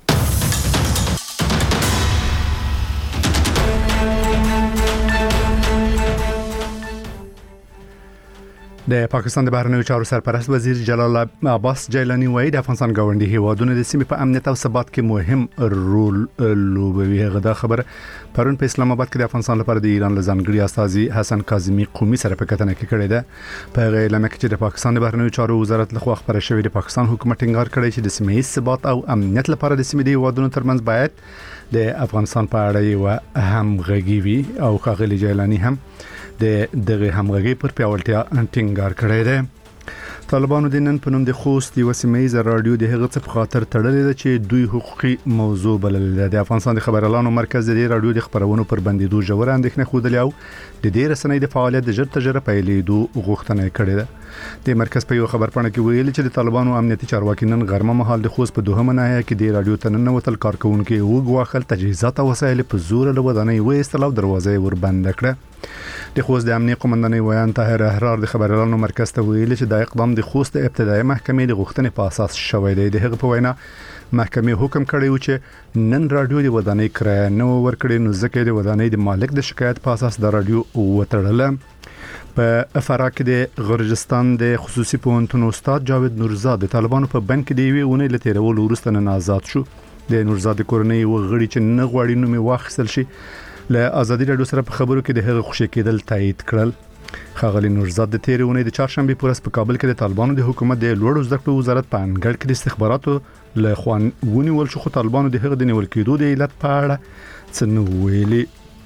د پاکستان د بهرنیو چارو سرپرست وزیر جلال عباس جیلانی وایي د افغانستان ګاونډي هیوادونو د سیمې په امنیت او ثبات کې مهم رول لوبوي. هغه دا خبره پرون په اسلام آباد کې د افغانستان لپاره د ایران له ځانګړي استازي حسن کاظمي قومي سره په کتنه کې کړې ده. په هغه اعلان کې چې د پاکستان د بهرنیو چارو وزارت لخوا خبره شوې د پاکستان حکومت ټینګار کړی چې د سیمې ثبات او امنیت لپاره د سیمې د هیوادونو ترمنځ باید د افغانستان په اړه یو همغږي وي او ښاغلي جیلانی هم دغه همغږي پر پیاوړتیا ټینګار کړی دی. طالبانو د نن په نوم د خوست یو سیمایي رادیو د هغه څه په خاطر تړلې ده چې دوی حقوقي موضوع بللې ده. د افغانستان د خبريالانو مرکز د رادیو د خبرونو پر بندیدو ژور اندېښنه خوده او د دې رسنۍ د فعالیت د ژر تجربه پیلېدو غوښتنه کړې ده. د مرکز په یو خبرپاڼه کې ویلي چې د طالبانو امنیتي چارواکي نن غرمه مهال د خوست په دوهمه ناحیه کې د رادیو تنن وتل کارکونکو وګواخل تجهیزات او وسایل په زور له ودانۍ وېستل او دروازې ور بند کړه. د خوست د امنیت قومندانۍ ویان طاهر احرار د خبريالانو مرکز ته ویلي چې دا اقدام د خوست د ابتدایي محکمې د غوښتنې په اساس شوی دی. د هغه په وینا محکمې حکم کړی و چې نن رادیو د ودانۍ کرایه نه ورکړي نو ځکه د ودانۍ د مالک د شکایت په اساس د رادیو وتړله. په فراه کې د غرجستان د خصوصي پوهنتون استاد جاوید نورزاد د طالبانو په بند کې د یوې اونۍ له تیرولو وروسته نن آزاد شو. د نورزاد کورنۍ وغړي چې نه غواړي نوم واخیستل شي له ازادي رادیو سره په خبرو کې د هغه خوشی کېدل تایید کړل. ښاغلي نورزاد د تیرې اونۍ د چهارشنبه په ورځ په کابل کې د طالبانو د حکومت د لوړو زده کړو وزارت په انګړ کې د استخباراتو له خوا ونیول شو خو طالبانو د هغه د نیول کېدو د علت په اړه څه نه ویلي.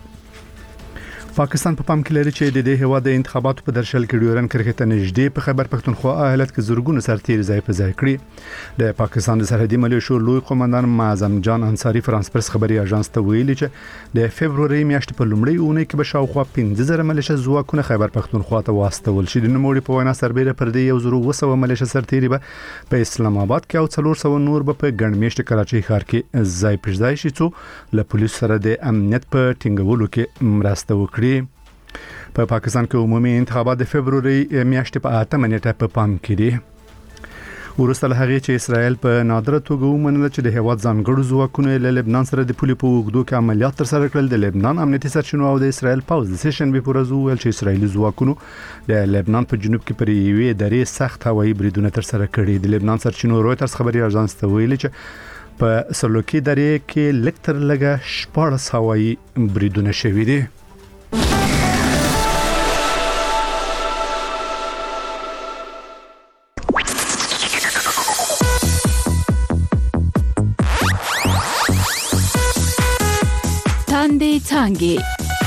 پاکستان په پام کې لري چې د دې هوا د انتخاباتو په درشل کې ډیورن کرکټ نږدې په خیبر پښتونخوا ایالت کې زورګونو سرتیر ځای په ځای کړی. د پاکستان د سرحدي ملیشو لوی قومندان معظم جان انصاری فرانس پرس خبري اژانس ته ویلي چې د فبرवरी میاشتې په لومړۍ اونۍ کې به شاوخوا 15000 ملیشه ځواکونه خیبر پښتونخوا ته واستول شي. د نوموړي په وینا سربېره پر دې 1200 ملیشه سرتیري به په اسلام آباد کې او 400 نور به په ګڼمیشت کراچۍ ښار کې ځای پر ځای شي څو له پولیس سره د امنیت په ټینګولو کې مرسته وکړي. په پاکستان کې عمومي انتخابات د فبرवरी میاشتې په 8 نیټه په پام کې دي. ورسته له هغه چې اسرائیل په نادره توګه ومنله چې د هیواد ځانګړو ځواکونو له لبنان سره د پولي په وګړو کې عملیات ترسره کړل. د لبنان امنیتي سرچینو او د اسرائیل پوز د سیشن به پرزو ول چې اسرائیلي ځواکونو د لبنان په جنوب کې پر یوې درې سخت هوایي بریدونه ترسره کړي. د لبنان سرچینو رويټرز خبري اژانس ته ویلي چې په سلوکي درې کې لکتر لګه 14 هوایي بریدونه شوي دي. څانګې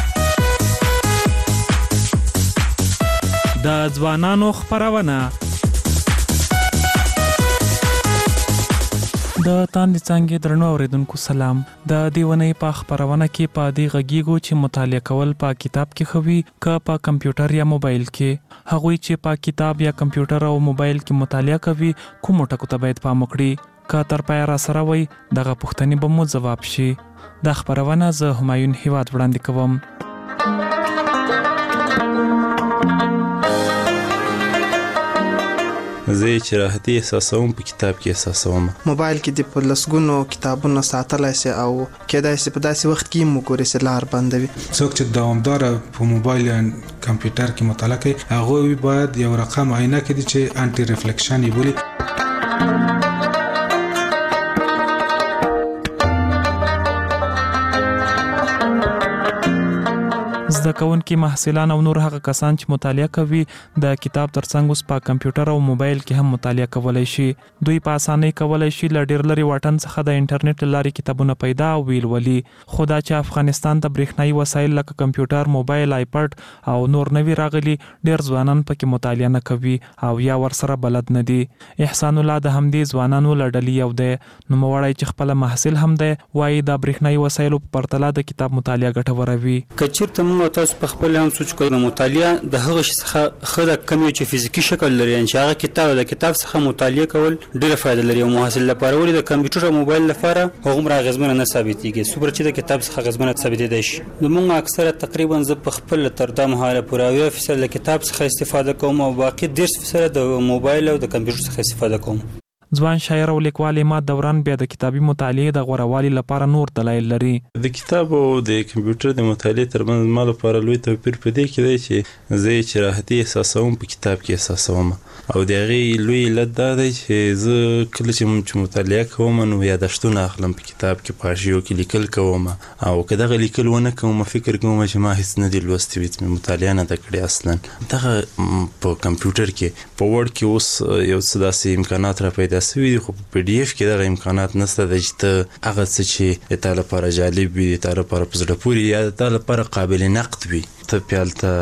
د ځوانانو خبرونه د تاندې څانګې درنو اوریدونکو سلام. د دیونې په خبرونه کې په دې غږیږو چې مطالعه کول په کتاب کې خوي که په کمپیوټر یا موبایل کې. هغوی چې په کتاب یا کمپیوټر او موبایل کې مطالعه کوي کوم ټکو ته باید پام وکړي که تر پای را سره وي دغه پوښتنې به مو ځواب شي. د خبرونه زه همایون هیواد وړاندې کوم. زه چې راحتي احساسوم په کتاب کې احساسوم. موبایل کې د پلسګونو کتابونو ساتلای شي او کېدای شي په داسې وخت کې مو ګوري چې لار بندوي. څوک چې دوامدار په موبایل یا کمپیوټر کې مطالعه کوي هغه باید یو رقم عینه کړي چې انټي ریفلیکشن یې بولي. زده کوونکي محصلان او نور هغه کسان چې مطالعه کوي د کتاب ترڅنګ اوس په کمپیوټر او موبایل کې هم مطالعه کولای شي. دوی په اسانۍ کولای شي له ډېر لري واټن څخه د انټرنیټ لارې کتابونه پیدا او ویلولي. خو دا چې افغانستان ته برېښنایي وسایل لکه کمپیوټر، موبایل، آیپډ او نور نوي راغلي، ډېر ځوانان پکې مطالعه نه کوي او یا ورسره بلد نه دي. احسان الله د همدې ځوانانو له ډلې یو دی. نوموړی چې خپله محصل هم دی وایي د برېښنایي وسایلو په پرتله د کتاب مطالعه ګټوره وي. که چېرته موږ تاسو په خپل هم سوچ کوو نو مطالعه د هغه شي څخه ښه ده کم چې فزیکي شکل لري، چې هغه کتاب د کتاب څخه مطالعه کول ډېره فایده لري. او محصل لپاره ولې د کمپیوټر او موبایل لپاره هغومره اغېزمنه نه ثابتېږي څومره چې د کتاب څخه اغېزمنه ثابتېدای شي. زموږ اکثره تقریبا زه په خپل تر دا مهاله پورې 80% له کتاب څخه استفاده کوم او باقي 10% د موبایل او د کمپیوټر څخه استفاده کوم. ځوان شاعر او لیکوال عماد دوران بیا د کتابي مطالعې د غوړوالي لپاره نور دلایل لري. د کتاب او د کمپیوټر د مطالعې ترمنځ ما لپاره لوی توپیر په دې کې دی چې زه چې راحتي احساسوم په کتاب کې احساسوم، او د هغې لوی علت دا دی چې زه کله چې مطالعه کوم نو یادښتونه اخلم په کتاب کې، په حاشیو کې لیکل کوم، او که دغه لیکل ونه کوم فکر کوم چې ما هیڅ نه دي لوستي وي، مې مطالعه نه ده کړې اصلا. دغه په کمپیوټر کې په وړ کې اوس یو څه داسې امکانات را پیدا سوي دي، خو په پی ډي اف کې دغه امکانات نشته دی چې ته هغه څه چې د تا لپاره جالب وي، د تا لپاره په زړه پورې یا د تا لپاره قابل نقد وي، ته پې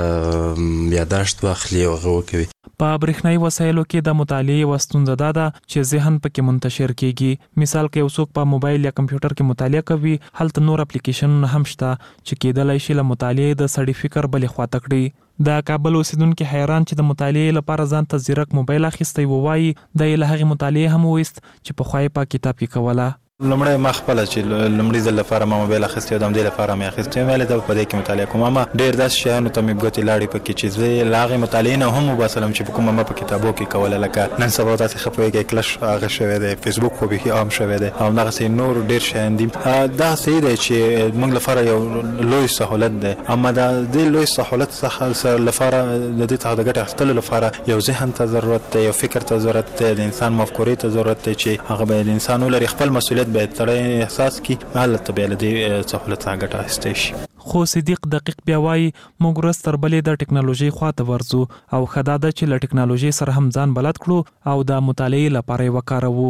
هلته یاداشت واخلي او هغه وکوي. په برېښنایي وسایلو کې د مطالعې یوه ستونزه دا ده چې ذهن پکې منتشر کیږي. مثال که یو څوک په موبایل یا کمپیوټر کې مطالعه کوي، هلته نور اپلیکیشنونه هم شته چې کیدلی شي له مطالعې د سړي فکر بلې خواته کړي. د کابل اوسیدونکي حیران چې د مطالعې لپاره ځان ته ځیرک موبایل اخیستی و وایي د یې له هغې مطالعې هم وویست چې پخوا یې په کتاب کې کوله. لمړی ما خپله چې لمړي ځل لپاره ما موبایل اخیستی و، د همدې لپاره مې اخیستی و، ویلې زه په دې کې مطالعه کوم. اما ډېر داسې شیانو ته مې ګوتې لاړې پکې چې زه یې له هغې مطالعې نه هم وباسلم چې په کومه ما په کتابو کې کوله. لکه نن سبا تاسې ښه پوهېږئ کلش هغه شوی دی، فیسبوک خو بیخي عام شوی دی، او همدغسې نور ډېر شیان دي. دا صحیح دی چې موږ لپاره یو لوی سهولت دی، اما د دې لوی سهولت څخه لپاره د دې څخه د ګټې اخیستلو لپاره یو ذهن ته ضرورت دی، یو فکر ته ضرورت دی، د انسان مفکورې ته ضرورت دی چې هغه باید انسان ولري، خپل مسؤلیت باید سړی احساس کی حالت بیا له دې سهولت څخه ګټه اخیستی شي. خو صدیق دقیق بیا وایي موږ ورځ تر بلې د ټکنالوژۍ خواته ورځو او ښه دا ده چې له ټکنالوژۍ سره هم ځان بلد کړو او د مطالعې لپاره یې وکاروو.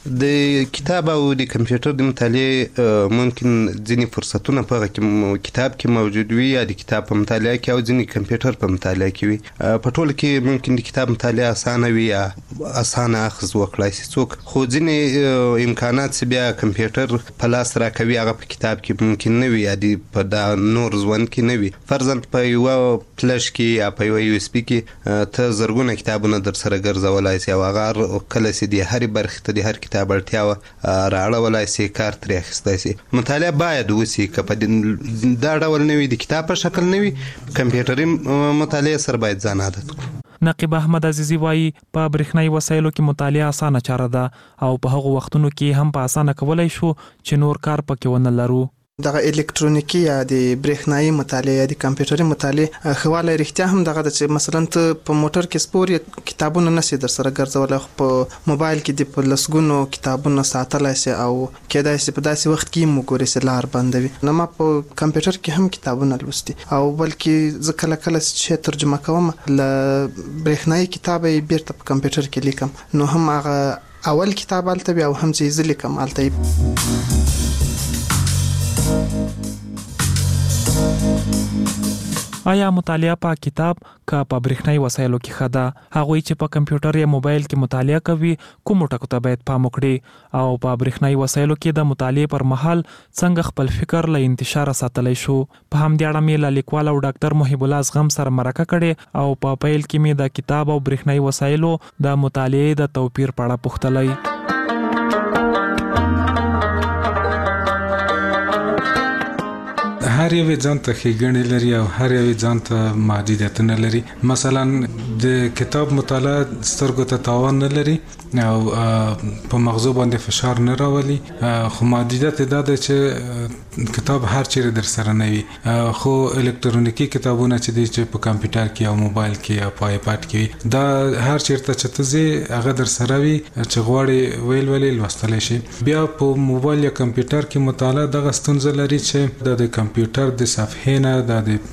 د کتاب او د کمپیوټر د مطالعې ممکن ځینې فرصتونه په هغه کې کتاب کې موجود وي یا د کتاب په مطالعه کې او ځینې کمپیوټر په مطالعه کې وي. په ټوله کې ممکن د کتاب مطالعه اسانه وي یا اسانه اخذ وکړای شي څوک، خو ځینې امکانات چې بیا کمپیوټر په لاس راکوي هغه په کتاب کې ممکن نه وي یا په دا نور ژوند کې نه وي. فرضاً په یوه فلش کې یا په یوه یو اس پي کې ته زرګونه کتابونه در سره ګرځولای شي او هغه کله چې د هرې برخې ته د هر کتاب اړتیا راړولای شي کار ترې اخیستی شي. مطالعه باید وشي، که په دا ډول نه وي د کتاب په شکل نه وي، کمپیوټري مطالعه سره باید ځان عادت کړو. نقیب احمد عزیزی وایي په برېښنایي وسایلو کې مطالعه اسانه چاره ده او په هغو وختونو کې هم په اسانه کولی شو چې نور کار پکې ونه لرو. دغه الکترونیکی یا د برېښنایي مطالعه یا د کمپیوټري مطالعه خواله رښتیا هم دغه د چې مثلا ته په موټر کې سپور کتابونه نشي در سره ګرځولای، خو په موبایل کې د په لسګونو کتابونه ساتلای شي او کېدای شي په داسې وخت کې مو ګورې چې لار بندوي. نو ما په کمپیوټر کې هم کتابونه لوستي او بلکې زه کله کله چې ترجمه کوم له برېښنایي کتابه یې بیرته په کمپیوټر کې لیکم، نو هم هغه اول کتاب هلته وي او هم چې زه لیکم هلته. آیا مطالعه په کتاب که په برېښنایي وسایلو کې ښه ده؟ هغوی چې په کمپیوټر یا موبایل کې مطالعه کوي کومو ټکو ته باید پام وکړي او په برېښنایي وسایلو کې د مطالعې پر مهال څنګه خپل فکر له انتشاره ساتلی شو؟ په همدې اړه مې له لیکوال او ډاکټر محب الله زغم سره مرکه کړې او په پیل کې مې د کتاب او برېښنایي وسایلو د مطالعې د توپیر په اړه پوښتلی. هر یو ځان ته ښېګڼې لري او هر یو ځان ته محدودیتونه لري. مثلا د کتاب مطالعه سترګو ته تاوان نه لري او په مغزو باندې فشار نه راولي، خو محدودیت دا ده چې کتاب هر چیرې در سره نه وي خو الکترونیکی کتابونه چې دي چې په کمپیوټر کې او موبایل کې او په آیپاد کې دا هر چیرته چې ته زی هغه در سره وي چې غواړي ویل لوستلی شي. بیا په موبایل یا کمپیوټر کې مطالعه دغه ستونزه لري چې د کمپیوټر د صفحې نه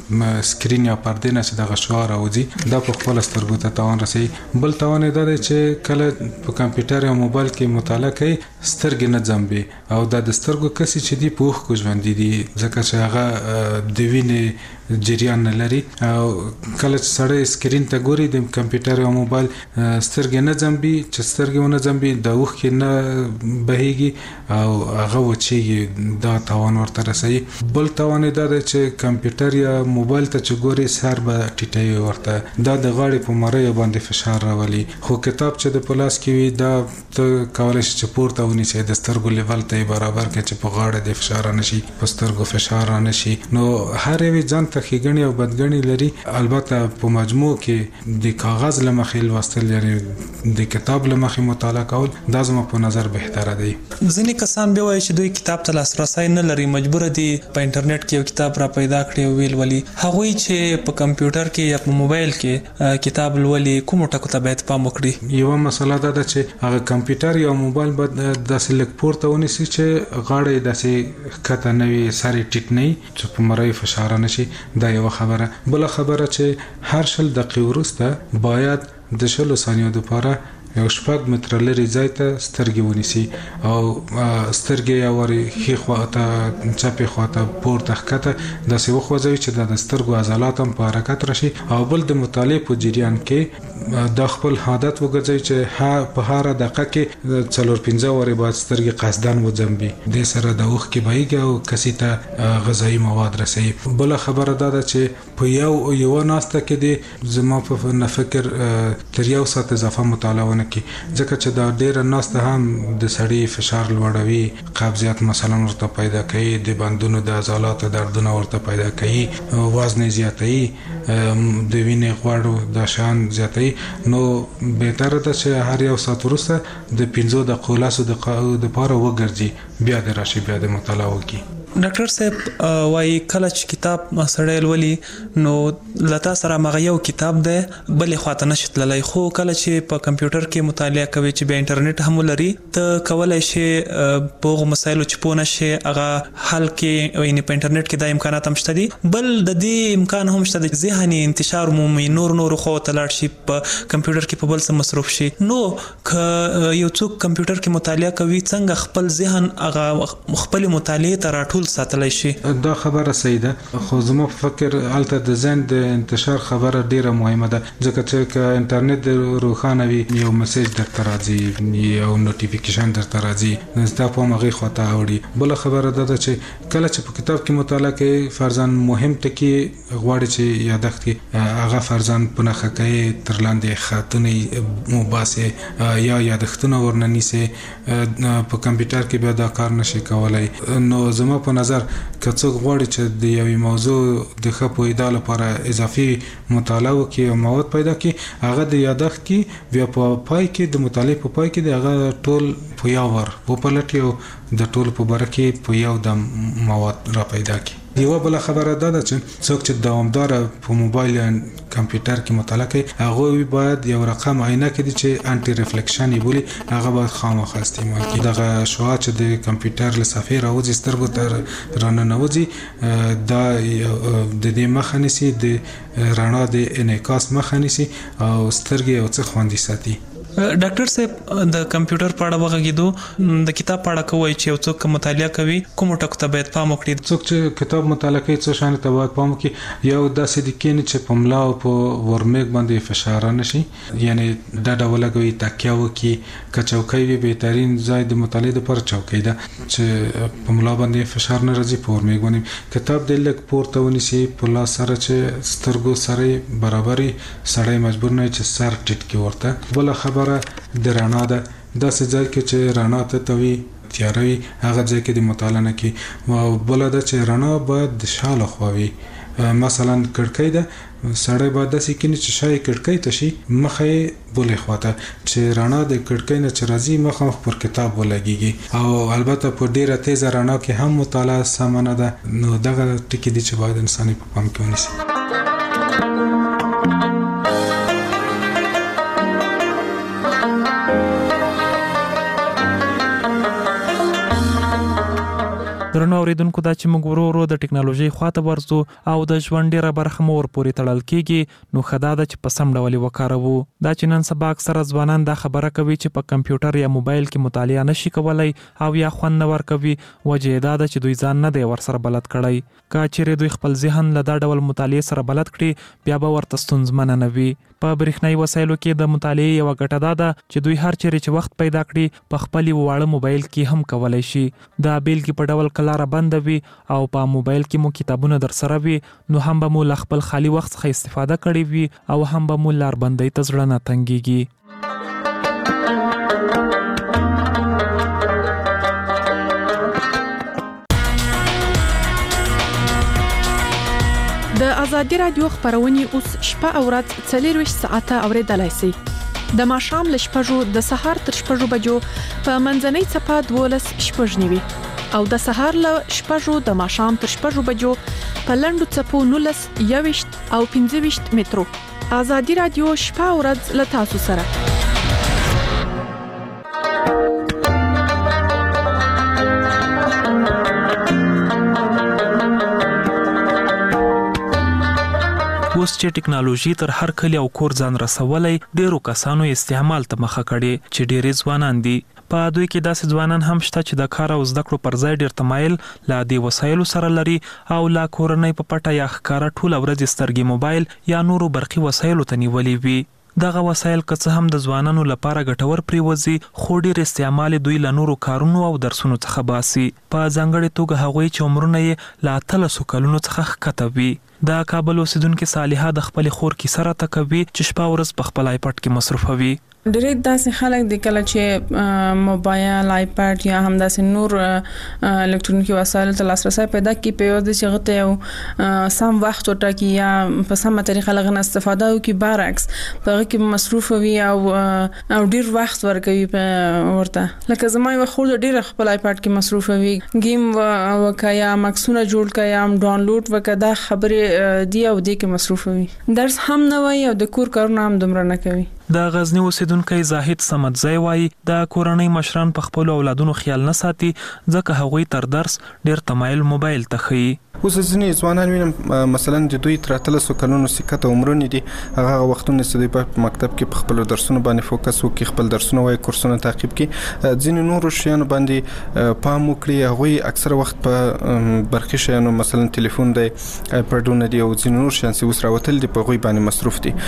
د سکرین یا پردې نه چې دغه شعاع راوځي دا په خپل سترګو ته تاوان رسوي. بل تاوان دا دی چې کله په کمپیوټر یا موبایل کې مطالعه کوي سترګې نه ځمبي او دا د سترګو کسي چې دی په اوښکو ژوندي دي ځکه چې هغه د وینې جریان نه لري او کله چې سړی سکرین ته ګوري د کمپیوټر او موبایل سترګې نه ځمبي چې سترګې ونه ځمبي د اوښکې نه بهیږي او هغه وچیږي دا تاوان ورته رسوي. بل تاوان دا دی چې کمپیوټر یا موبایل ته چې ګوري سر به ټیټوي ورته دا د غاړې په مریو باندې فشار راولي. خو کتاب چې د په لاس کې وي دا ته کولی شي چې پورته ونیسي د سترګو لیول ته یې برابر کړي چې په غاړه د فشار رانشي په سترګو فشار رانشي. نو هر یوې ځان ته ښېګڼې او بدګڼې لري. البته په مجموع کې د کاغذ له مخې لوستل یعنې د کتاب له مخې مطالعه کول دا زما په نظر بهتره دی. ځینې کسان بیا وایي چې دوی کتاب ته لاسرسی نه لري مجبوره دي په انټرنیټ کې یو کتاب را پیدا کړي او ویل ولي. هغوی چې په کمپیوټر کې یا په موبایل کې کتاب لولي کومو ټکو ته باید پام وکړي؟ یوه مسله دا ده چې هغه کمپیوټر یا موبایل باید داسې لږ پورته ونیسي چې غاړه یې داسې ښکته نه وي سر یې ټیټ نه وي چې په مریو فشار نه شي. دا یوه خبره. بله خبره چې هر 10 دقیقې وروسته باید د 20 ثانیو لپاره یو 6 متره لري ځای ته سترګې ونیسي او سترګې یا وري ښي خواته چپې خواته پورته ښکته داسې وخوځوي چې د سترګو عضلات هم په حرکت راشي. او بل د مطالعې په جریان کې دا خپل عادت وګرځوي چې په هر دقیقه کې 4-5 وارې باید سترګې قصدن وځمبي. دې سره د اوښکې بهیږي او کسي ته غذایي مواد رسوي. بله خبره دا ده چې په یوه ناسته کې د زما په فکر تر 1 ساعت اضافه مطالعه کی ځکه چې دا ډیره ناسته هم د سړی فشار لوړوي قبضیت مثلا ورته پیدا کوي د بندونو د عضلاتو دردونه ورته پیدا کوي وزن زیاتوي د وینې غوړ د شان زیاتوي. نو بهتره ده چې هر 1 ساعت وروسته د 15 دقیقو د پاره وګرځي بیا د راشي بیا د مطالعه وکړي. ډاکټر صاحب وايي کله چې کتاب سړی لولي نو لتا سره مغه یو کتاب ده بلې خواته نشي تللی خو کله چې په کمپیوټر کې مطالعه کوي چې به انټرنیټ هم لري ته کولای شي په مسایلو چې پوه نشي هغه حل کې یعنی په انټرنیټ کې دا امکانات هم شته دي. بل د دې امکان هم شته چې ذهني انتشار مومي نور خو تلاړ شي په کمپیوټر کې په بل څه مصروف شي. نو که یو څوک کمپیوټر کې مطالعه کوي څنګه خپل ذهن هغه خپل مطالعه ته راټول ساتلی شي؟ دا خبره صحیح ده خو زما په فکر الته د ذهن د انتشار خبره ډیره مهمه ده ځکه چې که انټرنیټ روښانه وي یو میسج درته راځي یو نوټیفیکیشن درته راځي دا په هغې خواته اوړي. بله خبره دا ده چې کله چې په کتاب کې مطالعه کوي فرضاً مهم ټکي غواړي چې یادښت کې هغه فرضاً په نښه کوي تر لاندې خطونه وباسي یا یادښتونه ورنه نیسي په کمپیوټر کې بیا دا کار نشي کولی. نو زما په نظر که څوک غواړي چې د یوې موضوع د ښه پوهېدا لپاره اضافي مطالعه وکړي او مواد پیدا کړي هغه د یادښت کې بیا په پای کې د مطالعې په پای کې د هغه ټول په یو ور وپلټي او د ټول په باره کې په یو د مواد را پیدا کړي. یوه بله خبره دا ده چې څوک چې دوامداره په موبایل یا کمپیوټر کې مطالعه کوي هغوی باید یو رقم عینه کړي چې انټي ریفلیکشن یې بولي هغه باید خامخا استعمال کړي. دغه شعاع چې د کمپیوټر له صفحې راوځي سترګو ته راننوځي دا د دې مخه نیسي د رڼا د انعکاس مخه نیسي او سترګې یو څه خوندي ساتي. ډاکټر صاحب د کمپیوټر په اړه وغږیدو د کتاب په اړه کوي چې یو څوک مطالعه کوي کوم ټکو ته باید پام وکړي؟ څوک چې کتاب مطالعه کوي څه شان ته باید پام وکړي یو داسې د کینې چې په ملا او په ورمیږ باندې فشار نشي یعنی ډډه ولګوي تکیه وکړي که چوکۍ وي بهترین ځای د مطالعې لپاره چوکۍ ده چې په ملا باندې فشار نه راځي په ورمیږ باندې کتاب د لږ پورته ونیسي په لاس سره چې سترګو سره برابري سړی مجبور نه چې سر ټیټ کړي ورته. بله خبره د رڼا ده داسې ځای کې چې رڼا ته توي تیاروي هغه ځای کې د مطالعه نه کوي. او بله ده چې رڼا باید د شا لخوا وي مثلا کړکۍ ده سړی باید داسې کینی چې شای کړکۍ ته شي مخه بولې خواته چې رڼا د کړکۍ نه چې راځي مخه پر کتاب ولګيږي او البته په ډیره تیز رڼا کې هم مطالعه سمانه ده نو دغه ټکی دي چې باید انساني په پام کې ونیسي. درنو اوریدونکو دا چې موږ ورو د ټکنالوژي خواته ورځو او د ژوند ډیره برخه مور پورې تړل کیږي نو خدا د چې په سم ډول وکاروو. دا چې نن سبا اکثره ځوانان دا خبره کوي چې په کمپیوټر یا موبایل کې مطالعه نشي کولای او یا خوند نه ورکوي وجه دا ده چې دوی ځان نه دی ورسره بلد کړی. که چیرې دوی خپل ذهن له دا ډول مطالعه سره بلد کړي بیا به ورته ستونزمنه نه وي. په برېښنايي وسایلو کې د مطالعې یو ګټه ده چې دوی هر چیرې چې وخت پیدا کړي په خپل واړه موبایل کې هم کولای شي. دا بیلګې په ډول کلاره بند وي او په موبایل کې مو کتابونه در سره وي نو هم به مو له خپل خالي وخت څخه استفاده کړې وي او هم به مو لار بندۍ ته زړه نه تنګيږي. د ازادي رادیو خبرونه اوس شپه او ورځ 24 ساعته اوریدلای شئ. د ماښام ل شپږو د سهار تر شپږو بجو په منځنۍ چپه 12 شپږ نیوي او د سهار ل شپږو د ماښام تر شپږو بجو په لندو چپو 19 21 او 25 مترو. ازادي رادیو شپه او ورځ ل تاسو سره. اوس چې ټکنالوژي تر هر کلی او کور ځان رسولای ډیرو کسانو استعمال ته مخه کړي چې ډیری ځوانان دي. په دوی کې داسې ځوانان هم شته چې د کار او زده کړو پر ځای ډیر تمایل لا دی وسایلو سره لري او لا کورنۍ په پټه یا ښکارا ټول ورځ سترګې موبایل یا نورو برقي وسایلو ته نیولې وي. دغه وسایل که څه هم د ځوانانو لپاره ګټور پریوزي خو ډیر استعمال دوی له نورو کارونو او درسونو څخه باسي. په ځانګړي توګه هغوی چې عمرونه یې لا 300 کلونو څخه ښکته وي. د کابل اوسیدونکو صالحه د خپل خور کې سره تکوي چې شپه ورځ په خپل آیپډ کې مصروفوي. ډېر داسې خلک د کله چې موبایل آیپډ یا هم داسې نور الکترونیکي وسایل ته لاسرسي پیدا کی په یوه چې غته یو سم وخت ورټاکي یا په سمه طریقه لغنه استفاده وکي برعکس په هغه کې مصروف وي او ډیر وخت ورکوي ورته. لکه زما یو خور ډیر خپل آیپډ کې مصروف وي گیم وکیا مکسونه جوړ کیا هم ډاونلوډ وکدا خبره دی او دې کې مصروف وي. درس هم نه وي او د کور کارونه هم دومره نه کوي. د غزنی اوسیدونکو زاهد سمدزی وایي د کورنۍ مشران په خپل اولادونو خیال نه ساتي ځکه هغوی تر درس ډیر تمایل موبایل ته خي. اوس ځینې ځوانان وینم مثلا د دوی تر 300 کلونو سکته عمرونه دي هغه وختونه چې دوی په مکتب کې په خپل درسونو باندې فوکس وکړي خپل درسونه وای کورسونه تعقیب کړي ځینې نور شیانو باندې پام وکړي هغه اکثر وخت په برخي شیانو مثلا ټلیفون دی آیپډونه دی او ځینې نور شیان چې اوس راوتل دي په غوي باندې مصروف دي.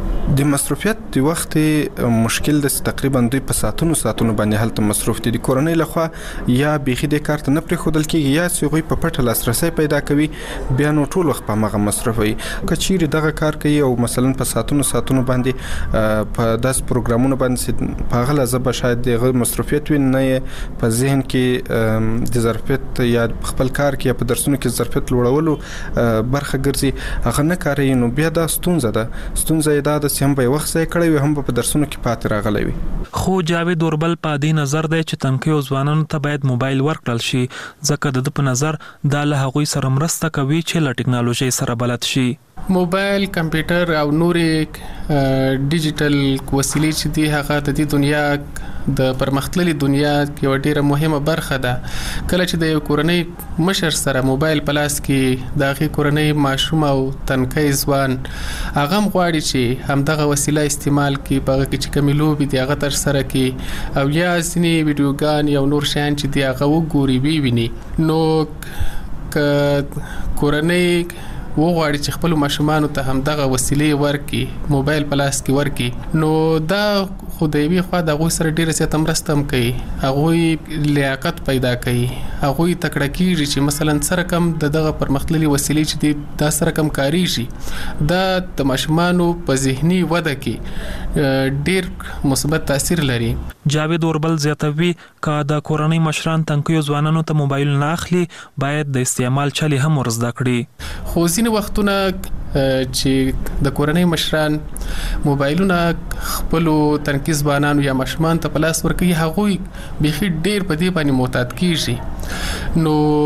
د مصروفیت د وخت مشکل د تقریبا دوی په ساعتونو باندې هلته مصروف دي. د کورنۍ لخوا یا بيخي د کارت نه پرې خودل کېږي یا چې غوي په پټه لاسرسي پیدا کوي بیا نو ټول وخت په مغه مصرفوي. کچېری دغه کار کوي او مثلا په ساعتونو باندې په داس پروګرامونو باندې په غل زب شاید دغه مصروفیت وي نه په ذهن کې د ظرفیت یا خپل کار کې په درسونو کې ظرفیت لوړولو برخه ګرځي هغه نه کوي نو بیا دا ستونزه ده هم به وخت ځای کړی هم په درسونو کې پاتې راغلی وي. خو جاوید اوربل په دې نظر دی چې تنکیو ځوانانو ته باید موبایل ورکړل شي ځکه د په نظر دا له هغوی سره مرسته کوي چې له ټکنالوژي سره بلد شي. موبایل کمپیوټر او نورې ډیجیټل وسیلې چې دی هغه د دې دنیا د پرمختللي دنیا یو ډیره مهمه برخه ده. کله چې د یو کورنۍ مشر سره موبایل په لاس کې د هغې کورنۍ ماشوم او تنکی ځوان هغه هم غواړي چې همدغه وسیله استعمال کړي په هغه کې چې کومې لوبې دي هغه ترسره کړي او یا ځینې ویډیوګان یا نور شیان چې دی هغه وګوري وویني. نو که کورنۍ وغواړي چې خپل ماشومانو ته هم دغه وسیلې ورکړي موبایل په لاس کې ورکړي نو دا خو د یوې خوا د هغوی سره ډیره زیاته مرسته هم کوي هغوی لیاقت پیدا کوي هغوی تکړه کېږي چې مثلا سره کم دغه پرمختللي وسیلې چې دي دا سره کم کاریږي دا د ماشومانو په ذهني وده کې ډیر مثبت تاثیر لري. جاوید اوربل زیاتوي ک د کورنۍ مشران تنکیو ځوانانو ته موبایل نه اخلي باید د استعمال چلي هم ورزده کړي. خو ځینې وختونه چې د کورنۍ مشران موبایلونه خپل تنکي ځوانانو یا ماشومان ته په لاس ورکوي هغوی بيخي ډېر په دې باندې معتاد کیږي.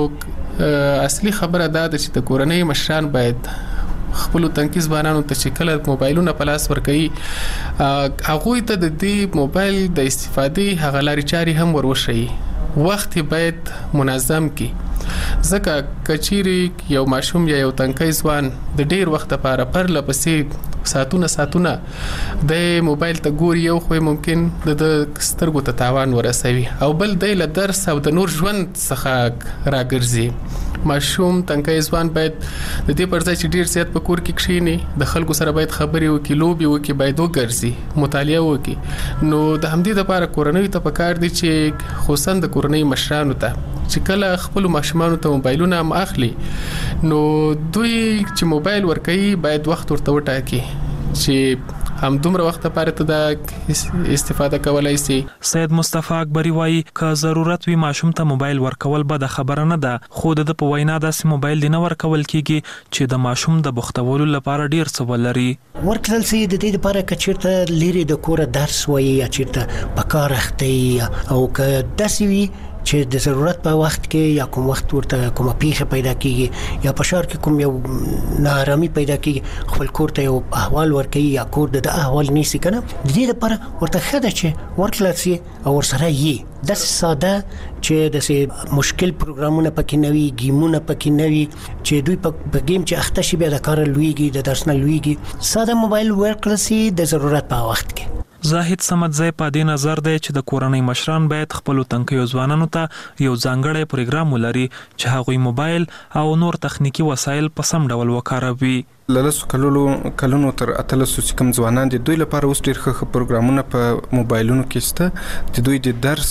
نو اصلي خبره دا ده چې د کورنۍ مشران باید خپل تنکي ځوانانو ته چې کله موبایلونه په لاس ورکوي هغوی ته د دې موبایل د استفادې هغه لارې چارې هم وروښيي. وخت باید منظم کی ځکه کچيري یو ماشوم یا یو تنکي ځوان د ډیر وخت لپاره پرله پسې ساعتونه د موبایل ته ګوري یو خو ممکن د سترګو ته تاوان ورسوي او بل د درس او د نور ژوند څخه راګرځي. ماشوم تنکي ځوان باید د دې پر ځای چې ډیر زیات په کور کې کښینی د خلکو سره باید خبرې وکړي لوبي وکړي باید وګرځي مطالعه وکړي. نو د همدې لپاره کورنۍ ته پکار دي چې خصوصا د کورنۍ مشرانو ته چې کله خپل ماشومان ته موبایلونه هم اخلي نو دوی چې موبایل ورکوي باید وخت ورته وټاکي چې هم دومره وخت لپاره ته د استفاده کولای شي. سید مصطفی اکبری وایي که ضرورت وي ماشوم ته موبایل ورکول به د خبره نه ده خو د په وینا داسې موبایل نه ورکول کیږي چې د ماشوم د بوختولو لپاره ډیر څه ولري. ورکړل سي د دې لپاره کچیرته لري د کور درس وایي یا چیرته په کار اخته او که داسې وي چې د ضرورت په وخت کې یا کوم وخت ورته کومه پیښه پیدا کیږي یا په شهر کې کوم یو ناارامي پیدا کیږي خپل کور ته یو احوال ورکوي یا کور د احوال نیسي کنه د دې لپاره ورته خده چې ورکړل سي او ورسره یې د ساده چې د مشکل پروګرامونه پکې نوي گیمونه پکې نوي چې دوی په گیم چې اخته شي بیا د کار لویږي د درس نه لویږي ساده موبایل ورکړل سي د ضرورت په وخت کې. زاهد سمدزی په دې نظر دی چې د کورنۍ مشران باید خپل تنکیو ځوانانو ته یو ځانګړی پروګرام ولري چې هغوی موبایل او نور تخنیکی وسایل په سم ډول وکاروي. لسو کلونو تر اتلسو چې کوم ځوانان دي دوی لپاره اوس ډېر ښه پروګرامونه په موبایلونو کې شته چې دوی د درس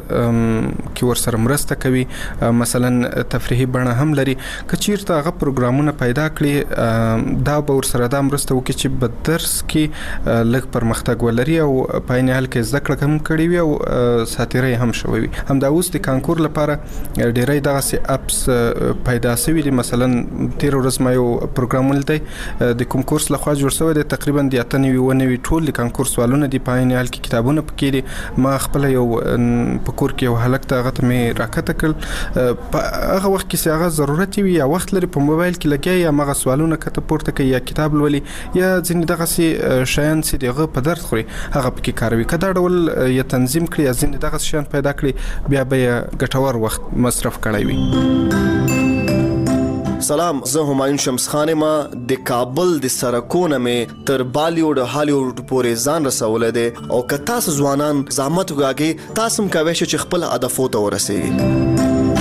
کې ورسره مرسته کوي مثلا تفریحي بڼه هم لري که چیرته هغه پروګرامونه پیدا کړي دا به ورسره دا مرسته وکړي چې په درس کې لږ پرمختګ ولري او په عین حال کې زده کړه هم کړي وي او ساتیري هم شوي وي. همدا اوس د کانکور لپاره ډېرې دغه اپس پیدا شوي دي مثلا تیر ورځ ما یو پروګرام ولید د کوم کورس لخوا جوړ شوی دی تقریبا د 98 ټول د کانکور سوالونه دی په عین حال کې کتابونه پکې دي. ما خپل یو په کور کې یو هلک ته هغه مې راکته کړ په هغه وخت کې هغه ضرورت وي یا وخت لري په موبایل کې لګي یا مغه سوالونه کته پورته کوي یا کتاب لولي یا ځینې دغه سي شیان چې دغه په درد خوري هغه پکې کاروي کدا ډول یا تنظیم کړی یا ځینې دغه شیان پیدا کړی بیا به ګټور وخت مصرف کړی وي. سلام زه همایون شمس خان ما د کابل د سرکونه مې تر بالیوډ هالیوډ پورې ځان رسولې ده او که تاسو ځوانان زحمت وکړئ تاسو هم کوئ چې خپل هدفو ته ورسیږئ.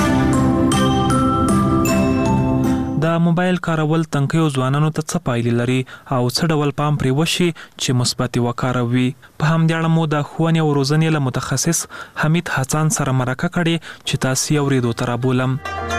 د موبایل کارول تنکیو ځوانانو ته څه پایلې لري او څه ډول پام پرې وشي چې مثبت وکاروي. په همدې اړه مو د ښوونې او روزنې له متخصص حمید حسن سره مرکه کړې چې تاسو یې اورېدو ته رابولم.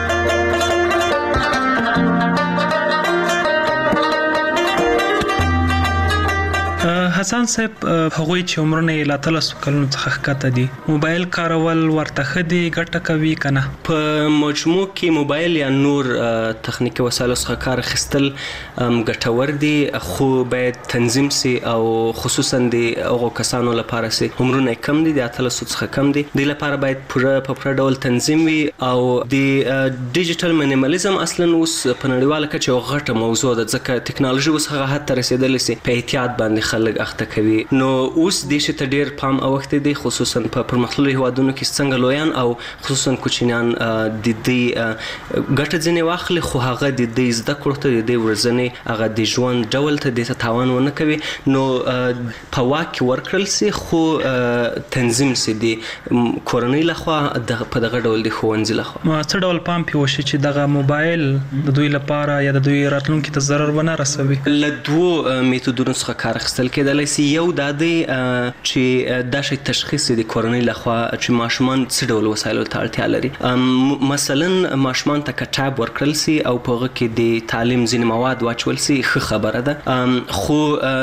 حسن صاحب هغوی چې عمرونه لا تلسو کلونو څخه ښکته دي موبایل کارول ورته خدي ګټه کوي کنه په مجموع کې موبایل یا نور تخنیکی وسایل څخه کار اخیستل ګټور دي خو باید تنظیم سي او خصوصا د هغو کسانو لپاره سي عمرونه کم دي د اتلسو څخه کم دي د لپاره باید پوره ډول تنظیم وي او د ډیجیټل مینیمالیزم اصلا اوس په نړیواله کچه یو غټه موضوع ده ځکه ټکنالوژي اوس هغه حد ته رسیدلې سي په احتیاط باندې خلک اخته کوي نو اوس د شي ته ډیر پام اوخته دي خصوصا په پرمختللو هیوادونو کې څنګه لویان او خصوصا کوچنیان د دې ګټه ځنې واخلي خو هغه د دې زده کړو ته د ورځنې هغه د ژوند ډول ته د تاوان ونه کوي نو په واکه ورکړل سي خو تنظیم سي د کورنۍ لخوا په دغه ډول د ښوونځي لخوا څه ډول پام پیوشي چې دغه موبایل د دوی لپاره یا د دوی راتلونکي ته ضرر ونه رسوي. له دوه میتودونو څخه کار اخیستل کېدلی سي یو د دې چې دا شی تشخیص د کورنۍ لخوا چې ماشومان څه ډول وسایلو ته اړتیا لري. مثلا ماشومان ته کتاب ورکړل سي او په هغه کې د تعلیم ځینې مواد واچول سي ښه خبره ده، خو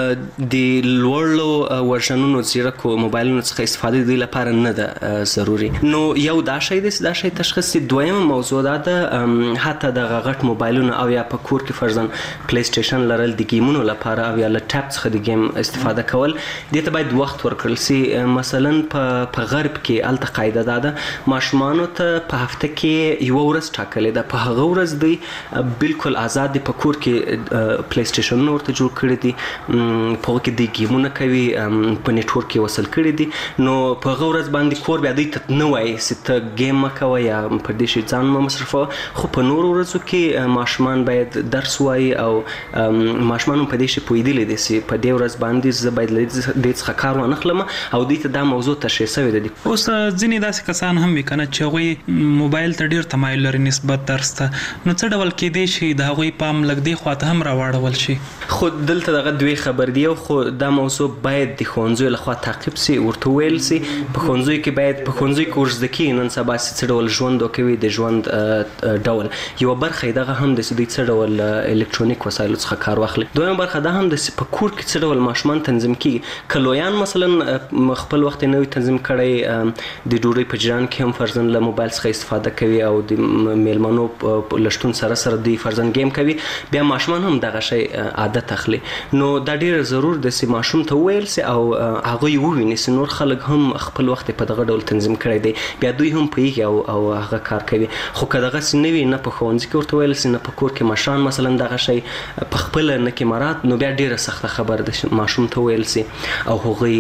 د لوړو ورژنونو زیرکو موبایلونو څخه استفاده د لپاره نه ده ضروري. نو یو دا شی دی، دا شی تشخیص. دویمه موضوع ده حتی د غټ موبایلونو او یا په کور کې فرضاً پلی سټیشن لرل د گیمونو لپاره او یا له ټاپ څخه د گیم استفاده کول، دې ته باید وخت ورکړل سي. مثلا په غرب کې الته قاعده ده ماشومانو ته په هفته کې یو ورځ ټاکلې ده، په هغه ورځ دوی بالکل آزاد دي، په کور کې پلی سټیشنونه ورته جوړ کړي دي، په هغه کې د گیمونه کوي، په نیټورک کې وصل کړي دي. نو په هغه ورځ باندې کور بیا دوی ته نه وایي چې ته گیم مه کوه یا په دې شي ځان مه مصرفوه، خو په نورو ورځو کې ماشومان باید درس وایي او ماشومان په دې شي پوهېدلی دي چې په دې ورځ باندې زه باید له دې څخه کار وانخلم او دوی ته دا موضوع تشریح شوې ده. اوس ځینې داسې کسان هم وي که نه چې هغوی موبایل ته ډېر تمایل لري نسبت درس ته، نو څه ډول کیدای شي د هغوی پام لږ دې خوا ته هم راواړول شي؟ خو دلته دغه دوی خبر دی، خو دا موضوع باید د ښوونځیو لخوا تعقیب سي، ورته ویل سي. په ښوونځیو کې باید په ښوونځیو کې ورزده کېږي نن سبا چې څه ډول ژوند وکوي، د ژوند ډول. یوه برخه یې دغه هم ده چې دوی څه ډول الکترونیک وسایلو څخه کار واخلي. دویمه برخه دا هم ده چې په کور کې څه ډول ماشومان تنظیم کېږي. که لویان مثلا خپل وخت یې نه وي تنظیم کړی، د ډوډۍ په جریان کې هم فرضاً له موبایل څخه استفاده کوي او د میلمنو له شتون سره سره دوی فرضاً گیم کوي، بیا ماشومان هم دغه شی عادت اخلي. نو دا ډېر ضرور ده چې ماشوم ته وویل سي او هغوی وویني چې نور خلک هم خپل وخت په دغه ډول تنظیم کړی دی، بیا دوی هم پوهېږي او هغه کار کوي. خو که دغسې نه وي، نه په ښوونځي کې ورته ویل سي، نه په کور کې مشران مثلا دغه شی په خپله نه کې مراد، نو بیا ډېره سخته خبره ده چې ماشوم ته ویل سي او هغوی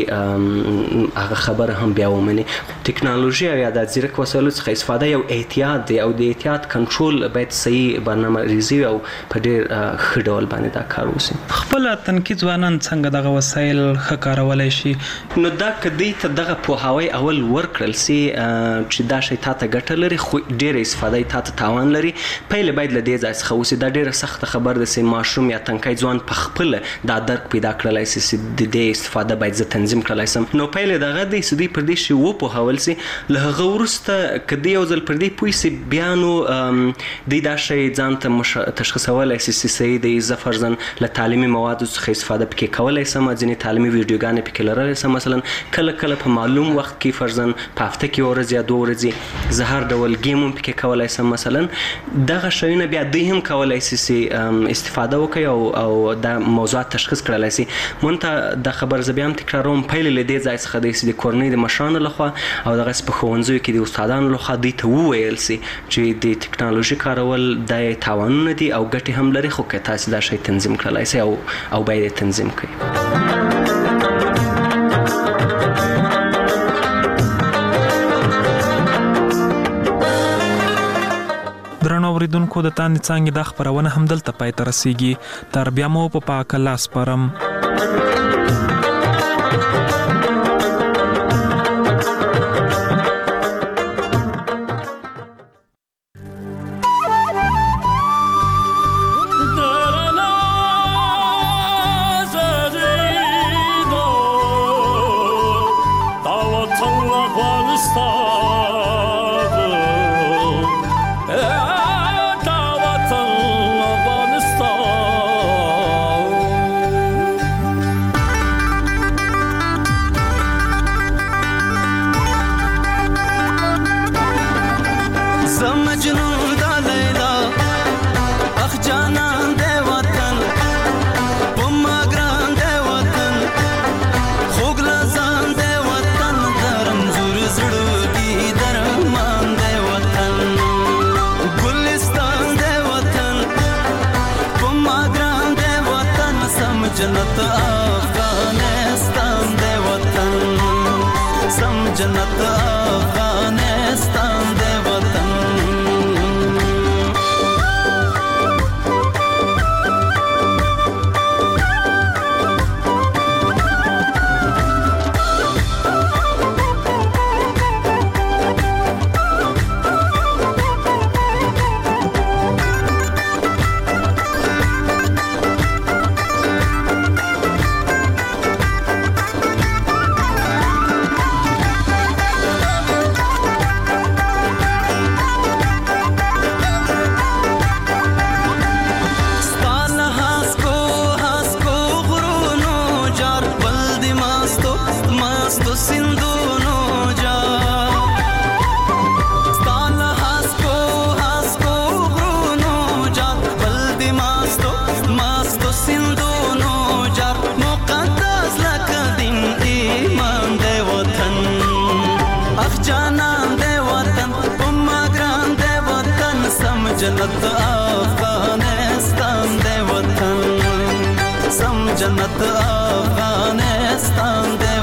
هغه خبره هم بیا ومني. ټکنالوژي او یا د ځیرک وسایلو څخه استفاده یو احتیاط دی او د احتیاط کنټرول باید صحیح برنامه ریزي او په ډېر ښه ډول باندې دا کار وسي. خپله تنکي ځوانان څنګه دغه وسایل ښه کارولی شي؟ نو دا که دوی ته دغه پوهاوی اول ورکړل سي چې دا شی تا ته ګټه لري خو ډېره استفاده یې تا ته تاوان لري، پیل باید له دې ځای څخه وسي. دا ډېره سخته خبر ده چې ماشوم یا تنکی ځوان په خپله دا درک پیدا کړلی سي چې د دې استفاده باید زه تنظیم کړلی سم. نو پیل یې دغه دی چې دوی پر دې شي وپوهول سي. له هغه وروسته که دوی یو ځل پر دې پوه سي، بیا نو دوی دا شی ځان ته تشخیصولی سي چې صحیح دی، زه فرضاً له تعلیمي موادو څخه استفاده پکې کولی سم، ځینې تعلیمي ویډیوګانې پکې لرلی سم. مثلا کله کله په معلوم وخت کې فرضاً په هفته کې یو ورځ یا 2 ورځې زه هر ډول گیم هم پکې کولی سم. مثلا دغه شیونه بیا دوی هم کولی سي چې استفاده وکړي او دا موضوعات تشخیص کړلی سي. مونږ ته دا خبر زه بیا هم تکراروم، پیل له دې ځای څخه دی چې د کورنۍ د مشرانو لخوا او دغسې په ښوونځیو کې د استادانو لخوا دوی ته وویل سي چې د ټکنالوژي کارول دا تاوانونه دي او ګټې هم لري، خو که تاسې دا شی تنظیم کړلی سي او باید یې تنظیم کړئ. درنو اوریدونکو، د تاندې څانګې دا خپرونه همدلته پای ته رسیږي. تر بیا مو په پاک الله سپارم. जन्नत अफगानिस्तान दे वतन, सम जन्नत अफगानिस्तान दे वतन। जन्नत अफगानिस्तान दे वतन सम जन्नत अफगानिस्तान दे